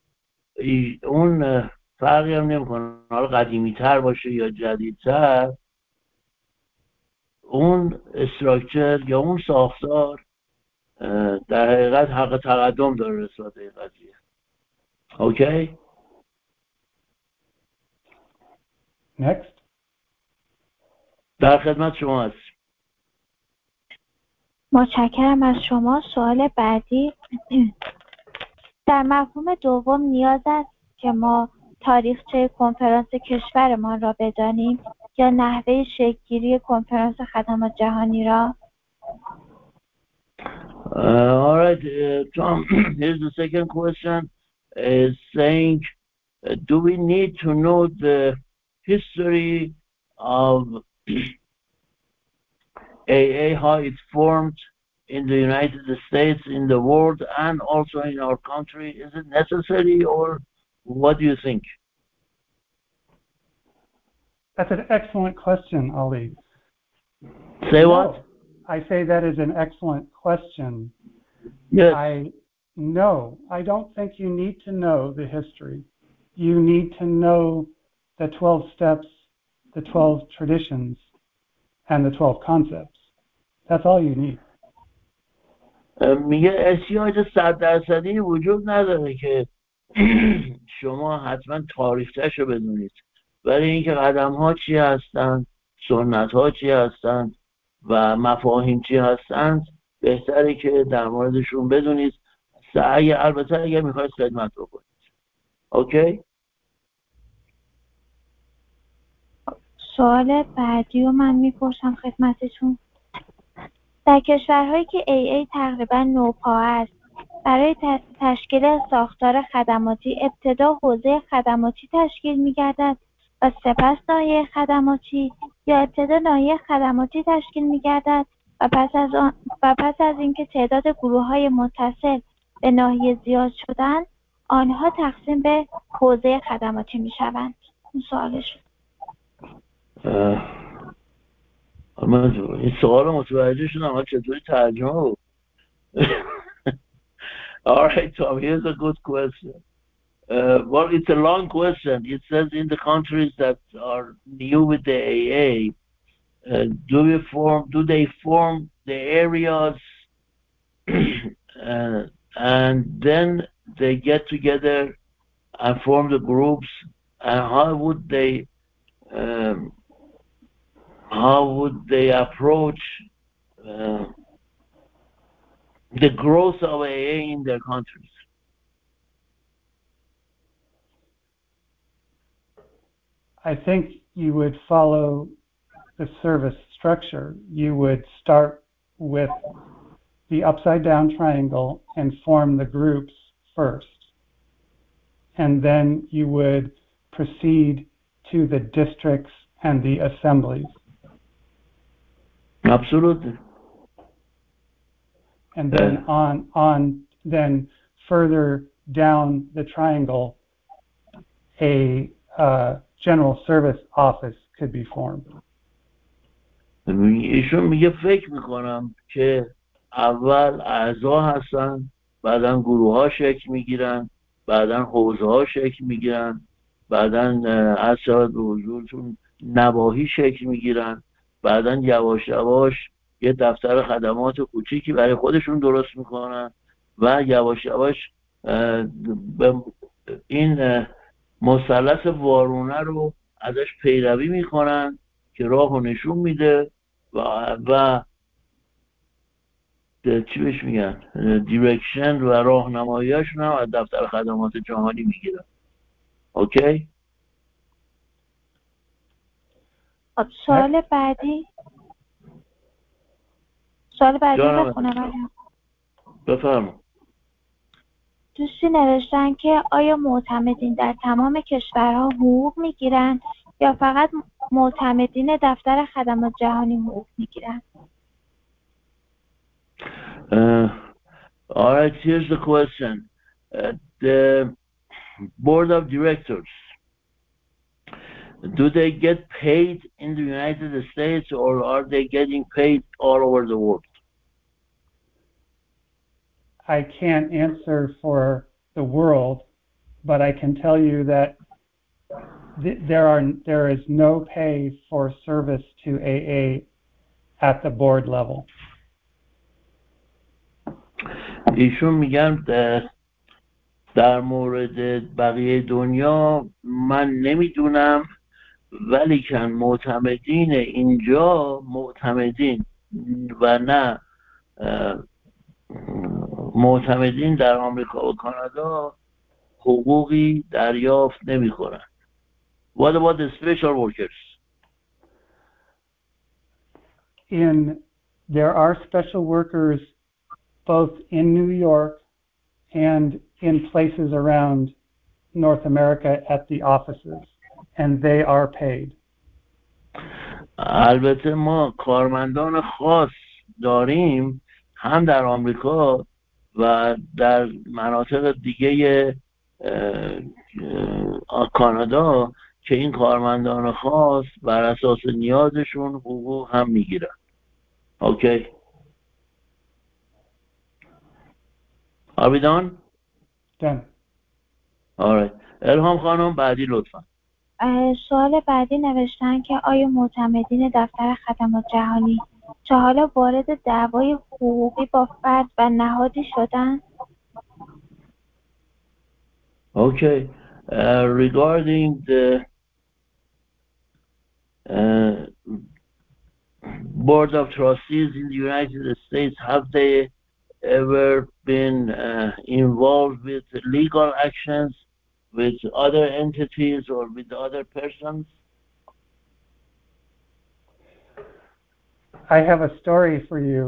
اون فرقی هم نمی‌کنه حالا قدیمی‌تر باشه یا جدیدتر، اون استراکچر یا اون ساختار در حقیقت حق تقدم داره نسبت به این قضیه. اوکی؟ Next. در خدمت شما هست. متشکرم از شما. سوال بعدی در مفهوم دوم نیاز است که ما تاریخچه کنفرانس کشورمان را بدانیم یا نحوه شکل‌گیری کنفرانس خدمات جهانی را؟ All right, Tom, here's the second question. Is saying, do we need to know the history of AA, how it formed in the United States, in the world, and also in our country? Is it necessary, or what do you think? That's an excellent question, Ali. Say No, what? I say that is an excellent question. Yes. I don't think you need to know the history. You need to know the 12 steps, the 12 traditions, and the 12 concepts. That's all you need. میگه احتیاج 100% وجود نداره که شما حتما تاریخچه‌شو بدونید، برای اینکه قدم‌ها چی هستند، سنت‌ها چی هستند و مفاهیم چی هستند بهتره که در موردشون بدونید. البته اگر میخواید خدمت بکنید. اوکی؟ سوال بعدی رو من میپرسم خدمتتون. در کشورهایی که AA تقریبا نوپا است، برای تشکیل ساختار خدماتی ابتدا حوزه خدماتی تشکیل می‌گردد و سپس ناحیه خدماتی، یا ابتدا ناحیه خدماتی تشکیل می‌گردد و پس از اینکه تعداد گروه‌های متصل به ناحیه زیاد شدند، آنها تقسیم به حوزه خدماتی می‌شوند. این سوالش. من این سوال متوجه شدم چطوری ترجمه بود. All right, Tom, here's a good question. Well, it's a long question. It says in the countries that are new with the AA, do they form the areas and then they get together and form the groups, and how would they approach the growth of AA in their countries? I think you would follow the service structure. You would start with the upside down triangle and form the groups first. And then you would proceed to the districts and the assemblies. Absolutely. And then then further down the triangle, a general service office could be formed. ایشون میگه فکر میکنم که اول اعضا هستن، بعدن گروه ها شکل میگیرن، بعدن حوزه ها شکل میگیرن، بعدن از شاید به حضورتون نواحی شکل میگیرن، بعدن یواش یواش یه دفتر خدمات کوچیکی برای خودشون درست میکنن و یواش یواش این مثلث وارونه رو ازش پیروی میکنن که راهو نشون میده و چی بهش میگن دیرکشن و راهنماییاشون هم از دفتر خدمات جهانی میگیرن. اوکی؟ سوال بعدی بخونم. بفرمایید. دوستی نوشتن که آیا معتمدین در تمام کشورها حقوق میگیرن یا فقط معتمدین دفتر خدمات جهانی حقوق میگیرن؟ All right, here's the question. The board of directors, do they get paid in the United States or are they getting paid all over the world? I can't answer for the world, but I can tell you that there is no pay for service to AA at the board level. ایشون میگن در مورد بقیه دنیا من نمیدونم، ولی که معتمدین اینجا معتمدین و نه معتمدین در آمریکا و کانادا حقوقی دریافت نمی‌کنن. What about the special workers? There are special workers both in New York and in places around North America at the offices, and they are paid. البته ما کارمندان خاص داریم هم در آمریکا و در مناطق دیگه کانادا که این کارمندان خاص بر اساس نیازشون حقوق هم میگیرن. اوکی؟ Are we done? Done. All right. الهام خانم بعدی لطفا. سوال بعدی نوشتن که آیا معتمدین دفتر خدمات جهانی تا حالا وارد دعوای حقوقی با فرد و نهادی شدن؟ Okay. Regarding the Board of Trustees in the United States, have they ever been involved with legal actions with other entities or with other persons? I have a story for you.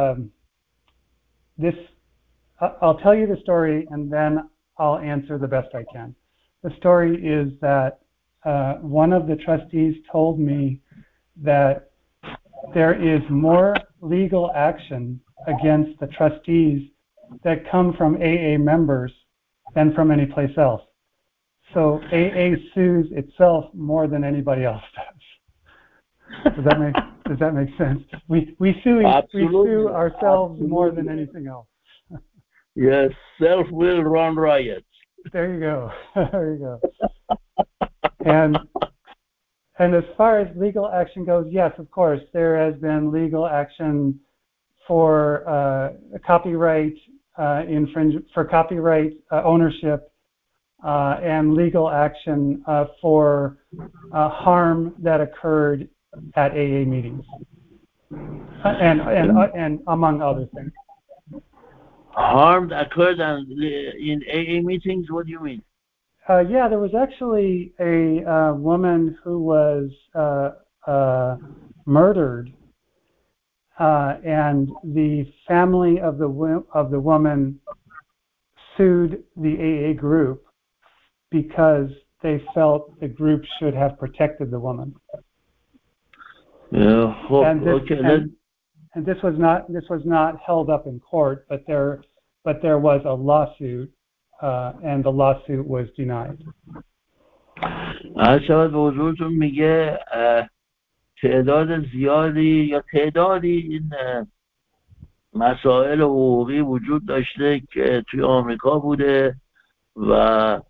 I'll tell you the story and then I'll answer the best I can. The story is that one of the trustees told me that there is more legal action against the trustees that come from AA members than from any place else. So AA sues itself more than anybody else does. Does Does that make sense? We sue ourselves more than anything else. Yes, self will run riot. There you go. There you go. And as far as legal action goes, yes, of course, there has been legal action for copyright copyright ownership and legal action for harm that occurred at AA meetings, and among other things. Harm that occurred in AA meetings? What do you mean? Yeah, there was actually a woman who was murdered, and the family of the woman sued the AA group because they felt the group should have protected the woman. And this was not held up in court, but there was a lawsuit, and the lawsuit was denied. شاید به حضورتون میگه تعداد زیادی یا تعدادی این مسائل حقوقی وجود داشته که توی آمریکا بوده و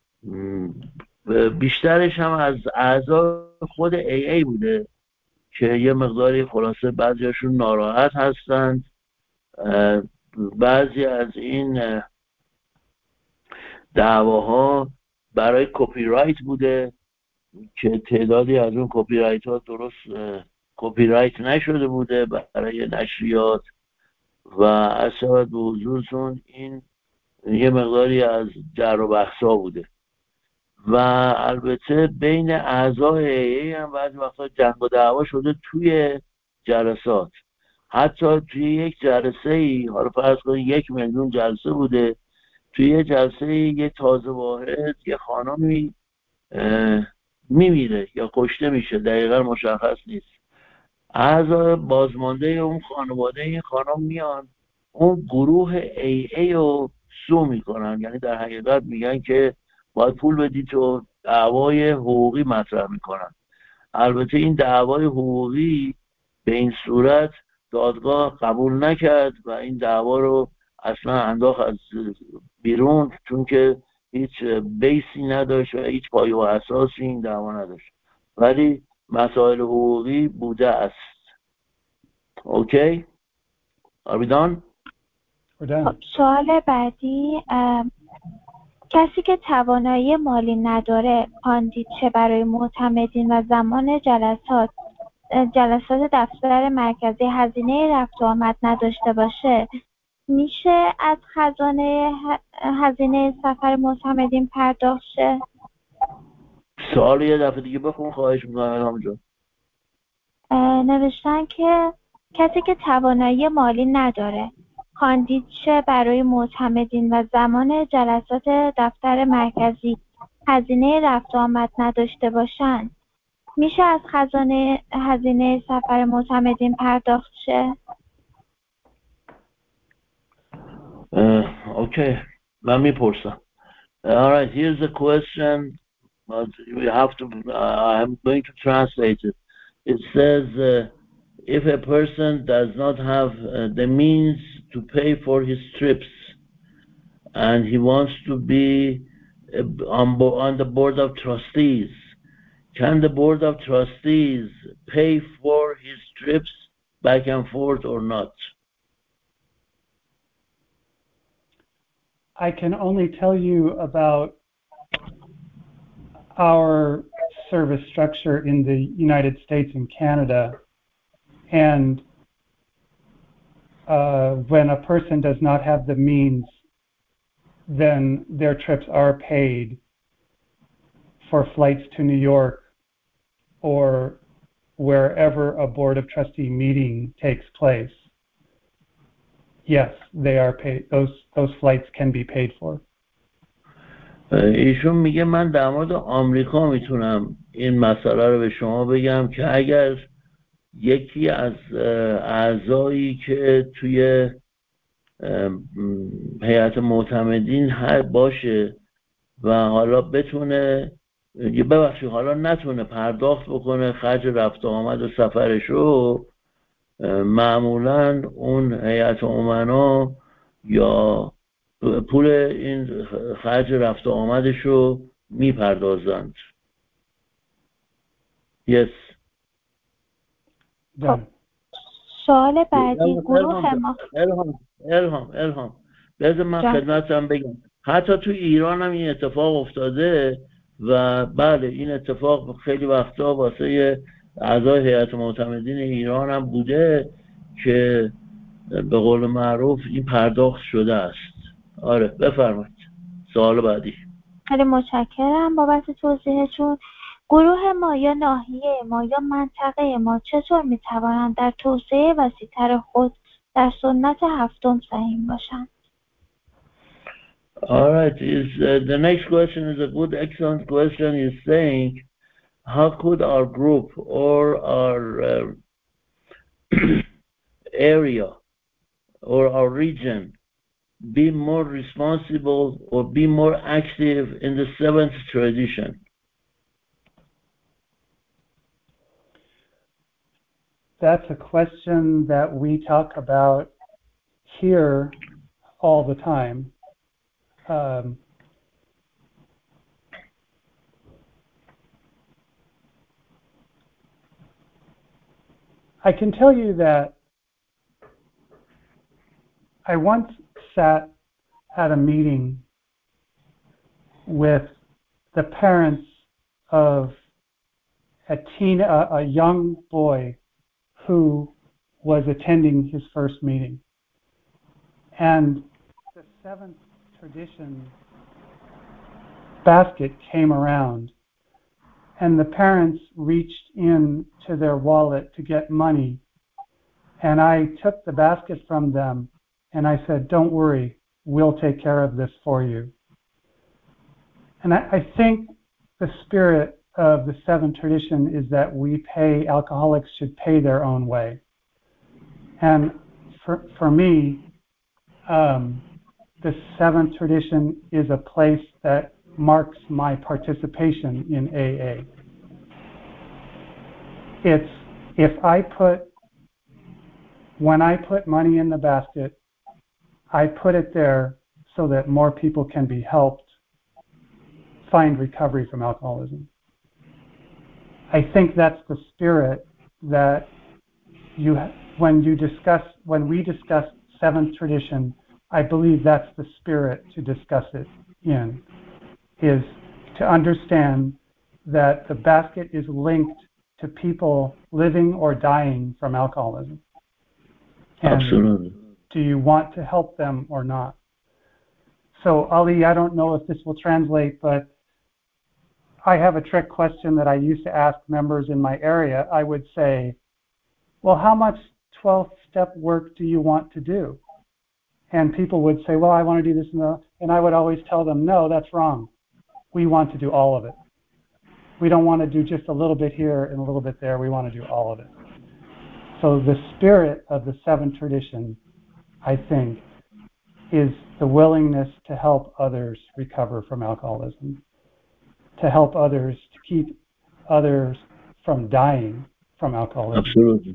بیشترش هم از اعضای خود AA بوده که یه مقداری خلاصه بعضیاشون ناراحت هستند. بعضی از این دعواها برای کپی رایت بوده که تعدادی از اون کپی رایت ها درست کپی رایت نشده بوده برای نشریات و اصلا به حضورتون این یه مقداری از جر و بحثا بوده و البته بین اعضای AA هم بعضی وقتا جنگ و دعوا شده توی جلسات. حتی توی یک جلسه ای، حالا فرض کنید 1 میلیون جلسه بوده، توی یک جلسه ای یه تازه واحد یه خانمی میمیره یا کشته میشه، دقیقا مشخص نیست. اعضای بازمانده اون خانواده این خانم میان اون گروه AA رو سو میکنن، یعنی در حقیقت میگن که باید پول بدید و دعوای حقوقی مطرح میکنن. البته این دعوای حقوقی به این صورت دادگاه قبول نکرد و این دعوا رو اصلا انداخت از بیرون، چون که هیچ بیسی نداشت و هیچ پایه و اساسی این دعوا نداشت، ولی مسائل حقوقی بوده است. اوکی؟ Are we done? سوال بعدی، کسی که توانایی مالی نداره کاندیدشه برای معتمدین و زمان جلسات دفتر مرکزی هزینه رفت و آمد نداشته باشه، میشه از خزانه هزینه سفر معتمدین پرداخت شه؟ سوال یه دفعه دیگه بخون خواهش میکنم همونجا. نوشتن که کسی که توانایی مالی نداره کاندید شه برای معتمدین و زمان جلسات دفتر مرکزی هزینه رفت و آمد نداشته باشن، میشه از خزانه هزینه سفر معتمدین پرداخت شه؟ اوکی، من میپرسم. Alright, here's the question. We have to. I'm going to translate it. It says, if a person does not have the means to pay for his trips, and he wants to be on the board of trustees, can the board of trustees pay for his trips back and forth or not? I can only tell you about our service structure in the United States and Canada, and when a person does not have the means, then their trips are paid for flights to New York or wherever a Board of Trustee meeting takes place. Yes, they are paid. Those flights can be paid for. ایشون میگه من در مورد آمریکا میتونم این مسئله رو به شما بگم که اگر یکی از اعضایی که توی هیئت معتمدین باشه و حالا بتونه ببخشید حالا نتونه پرداخت بکنه خرج رفت و آمد و سفرش رو، معمولا اون هیئت امنا یا پول این خرج رفت و آمدش رو میپردازند. Yes. سوال بعدی گروه ما الهام بذار من خدمتم بگم حتی تو ایران هم این اتفاق افتاده و بله این اتفاق خیلی وقتا واسه اعضای هیئت معتمدین ایران هم بوده که به قول معروف این پرداخت شده است. آره بفرمایید سوال بعدی. خیلی متشکرم بابت توضیحتون. گروه ما یا ناحیه ما یا منطقه ما چطور میتوانند در توسعه وسیع‌تر خود در سنت هفتم سهیم باشند؟ All right, the next question is a good, excellent question. Is saying, how could our group or our area or our region be more responsible or be more active in the seventh tradition? That's a question that we talk about here all the time. I can tell you that I once sat at a meeting with the parents of a young boy who was attending his first meeting. And the seventh tradition basket came around, and the parents reached into their wallet to get money. And I took the basket from them and I said, "Don't worry, we'll take care of this for you." And I think the spirit of the seventh tradition is that alcoholics should pay their own way. And for me, the seventh tradition is a place that marks my participation in AA. It's when I put money in the basket, I put it there so that more people can be helped find recovery from alcoholism. I think that's the spirit that when we discuss seventh tradition, I believe that's the spirit to discuss it in, is to understand that the basket is linked to people living or dying from alcoholism. And Absolutely. do you want to help them or not? So Ali, I don't know if this will translate, but I have a trick question that I used to ask members in my area. I would say, well, how much 12th step work do you want to do? And people would say, well, I want to do this and I would always tell them, no, that's wrong. We want to do all of it. We don't want to do just a little bit here and a little bit there. We want to do all of it. So the spirit of the seventh tradition, I think, is the willingness to help others recover from alcoholism, to help others, to keep others from dying from alcoholism. Absolutely.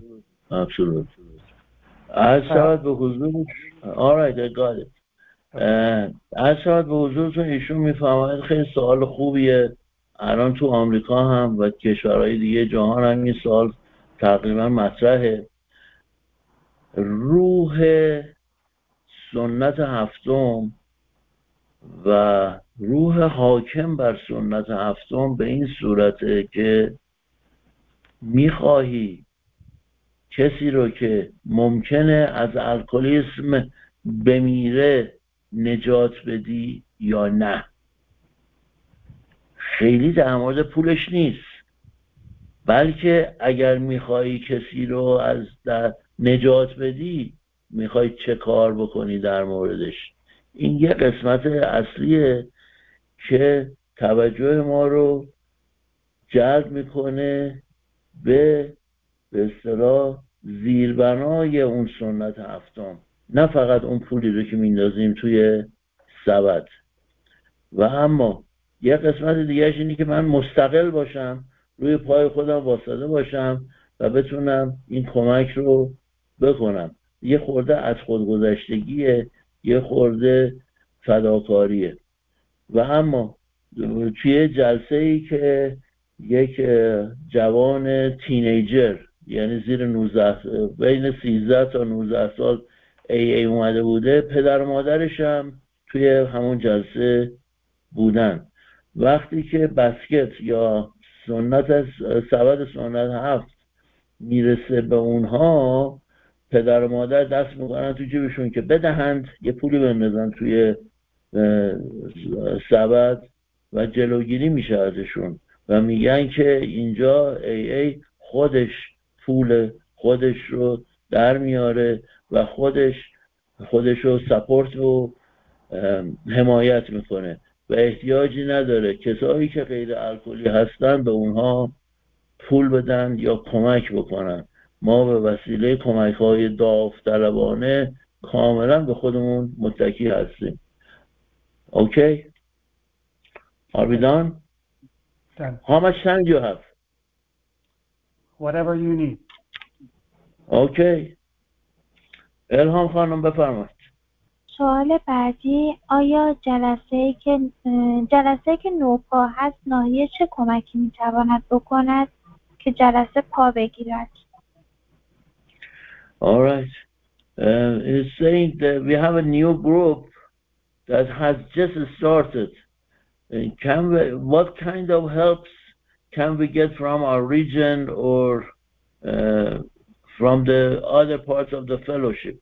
از شاید به حضورش all right, I got it. از شاید به حضورتون ایشون میفهمید خیلی سوال خوبیه. الان تو آمریکا هم و کشورهای دیگه جهان هم این سوال تقریبا مطرحه. روح سنت هفتم و روح حاکم بر سنت هفتم به این صورته که میخواهی کسی رو که ممکنه از الکلیسم بمیره نجات بدی یا نه. خیلی در مورد پولش نیست، بلکه اگر میخوایی کسی رو از نجات بدی میخوای چه کار بکنی در موردش. این یه قسمت اصلیه که توجه ما رو جلب میکنه به اصطلاح زیربنای اون سنت هفتم، نه فقط اون پولی رو که میندازیم توی سبد. و اما یه قسمت دیگهش اینه که من مستقل باشم، روی پای خودم واسطه باشم و بتونم این کمک رو بکنم. یه خورده از خودگذشتگیه، یه خورده فداکاریه. و اما توی جلسه‌ای که یک جوان تینیجر، یعنی زیر 19 بین 13 تا 19 سال ای اومده بوده، پدر و مادرش هم توی همون جلسه بودن. وقتی که بسکت یا سبد سنت 7 میرسه به اونها، پدر و مادر دست میکنن تو جیبشون که بدهند، یه پولی بندازن توی سبد و جلوگیری میشه ازشون و میگن که اینجا ای خودش خودش رو در میاره و خودش رو سپورت و حمایت میکنه و احتیاجی نداره کسایی که غیر الکلی هستن به اونها پول بدن یا کمک بکنن. ما به وسیله کمک‌های داوطلبانه کاملا به خودمون متکی هستیم. Okay? Are we done? Done. How much time do you have? Whatever you need. Okay. الهام خانم بفرمایید. سوال بعدی، آیا جلسه که نوپا هست ناحیه چه کمکی میتواند بکند که جلسه پا بگیرد؟ All right. It's saying that we have a new group that has just started. What kind of helps can we get from our region or from the other parts of the fellowship?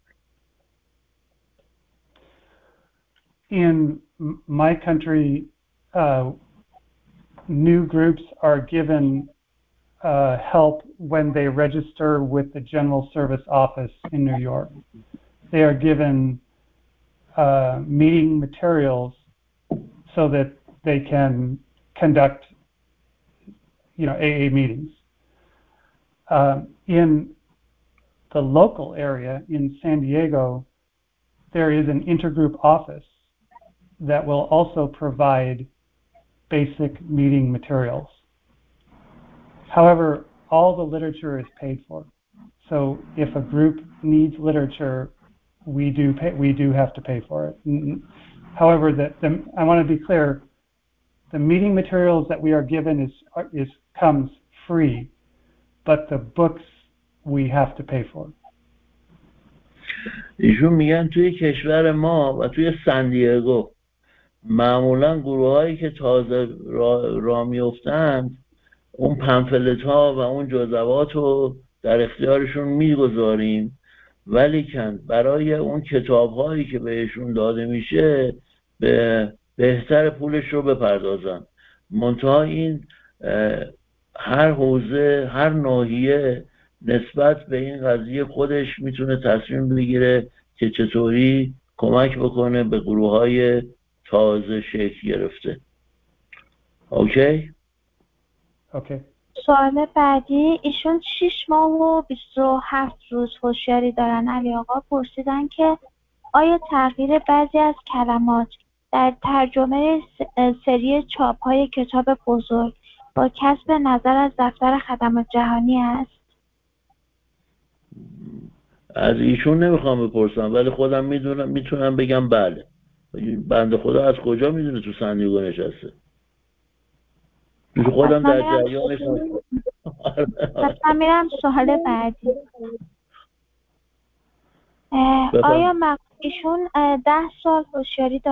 In my country, new groups are given help when they register with the General Service Office in New York. They are given meeting materials so that they can conduct, AA meetings. In the local area in San Diego, there is an intergroup office that will also provide basic meeting materials. However, all the literature is paid for. So if a group needs literature, we do have to pay for it. However, I want to be clear, the meeting materials that we are given comes free, but the books we have to pay for. ایشون میگن توی کشور ما و توی سن دیگو معمولا گروه هایی که تازه را میفتند اون پمفلت ها و اون جزوات رو در اختیارشون میگذاریم، ولیکن برای اون کتاب هایی که بهشون داده میشه به بهتر پولش رو بپردازن. منتها این هر حوزه، هر ناحیه نسبت به این قضیه خودش میتونه تصمیم بگیره که چطوری کمک بکنه به گروه های تازه شکل گرفته. اوکی؟ اوکی. سوال بعدی، ایشون 6 ماه و 27 روز هوشیاری دارن. علی آقا پرسیدن که آیا تغییر بعضی از کلمات در ترجمه سری چاپ‌های کتاب بزرگ با کسب نظر از دفتر خدمات جهانی است؟ از ایشون نمیخوام بپرسم، ولی خودم میتونم بگم بله. بنده خدا از کجا میدونه تو سندیگو نشسته؟ خودم در جریانش پس من میرم سوال بعدی. آیا ایشون 10 سال هوشیاری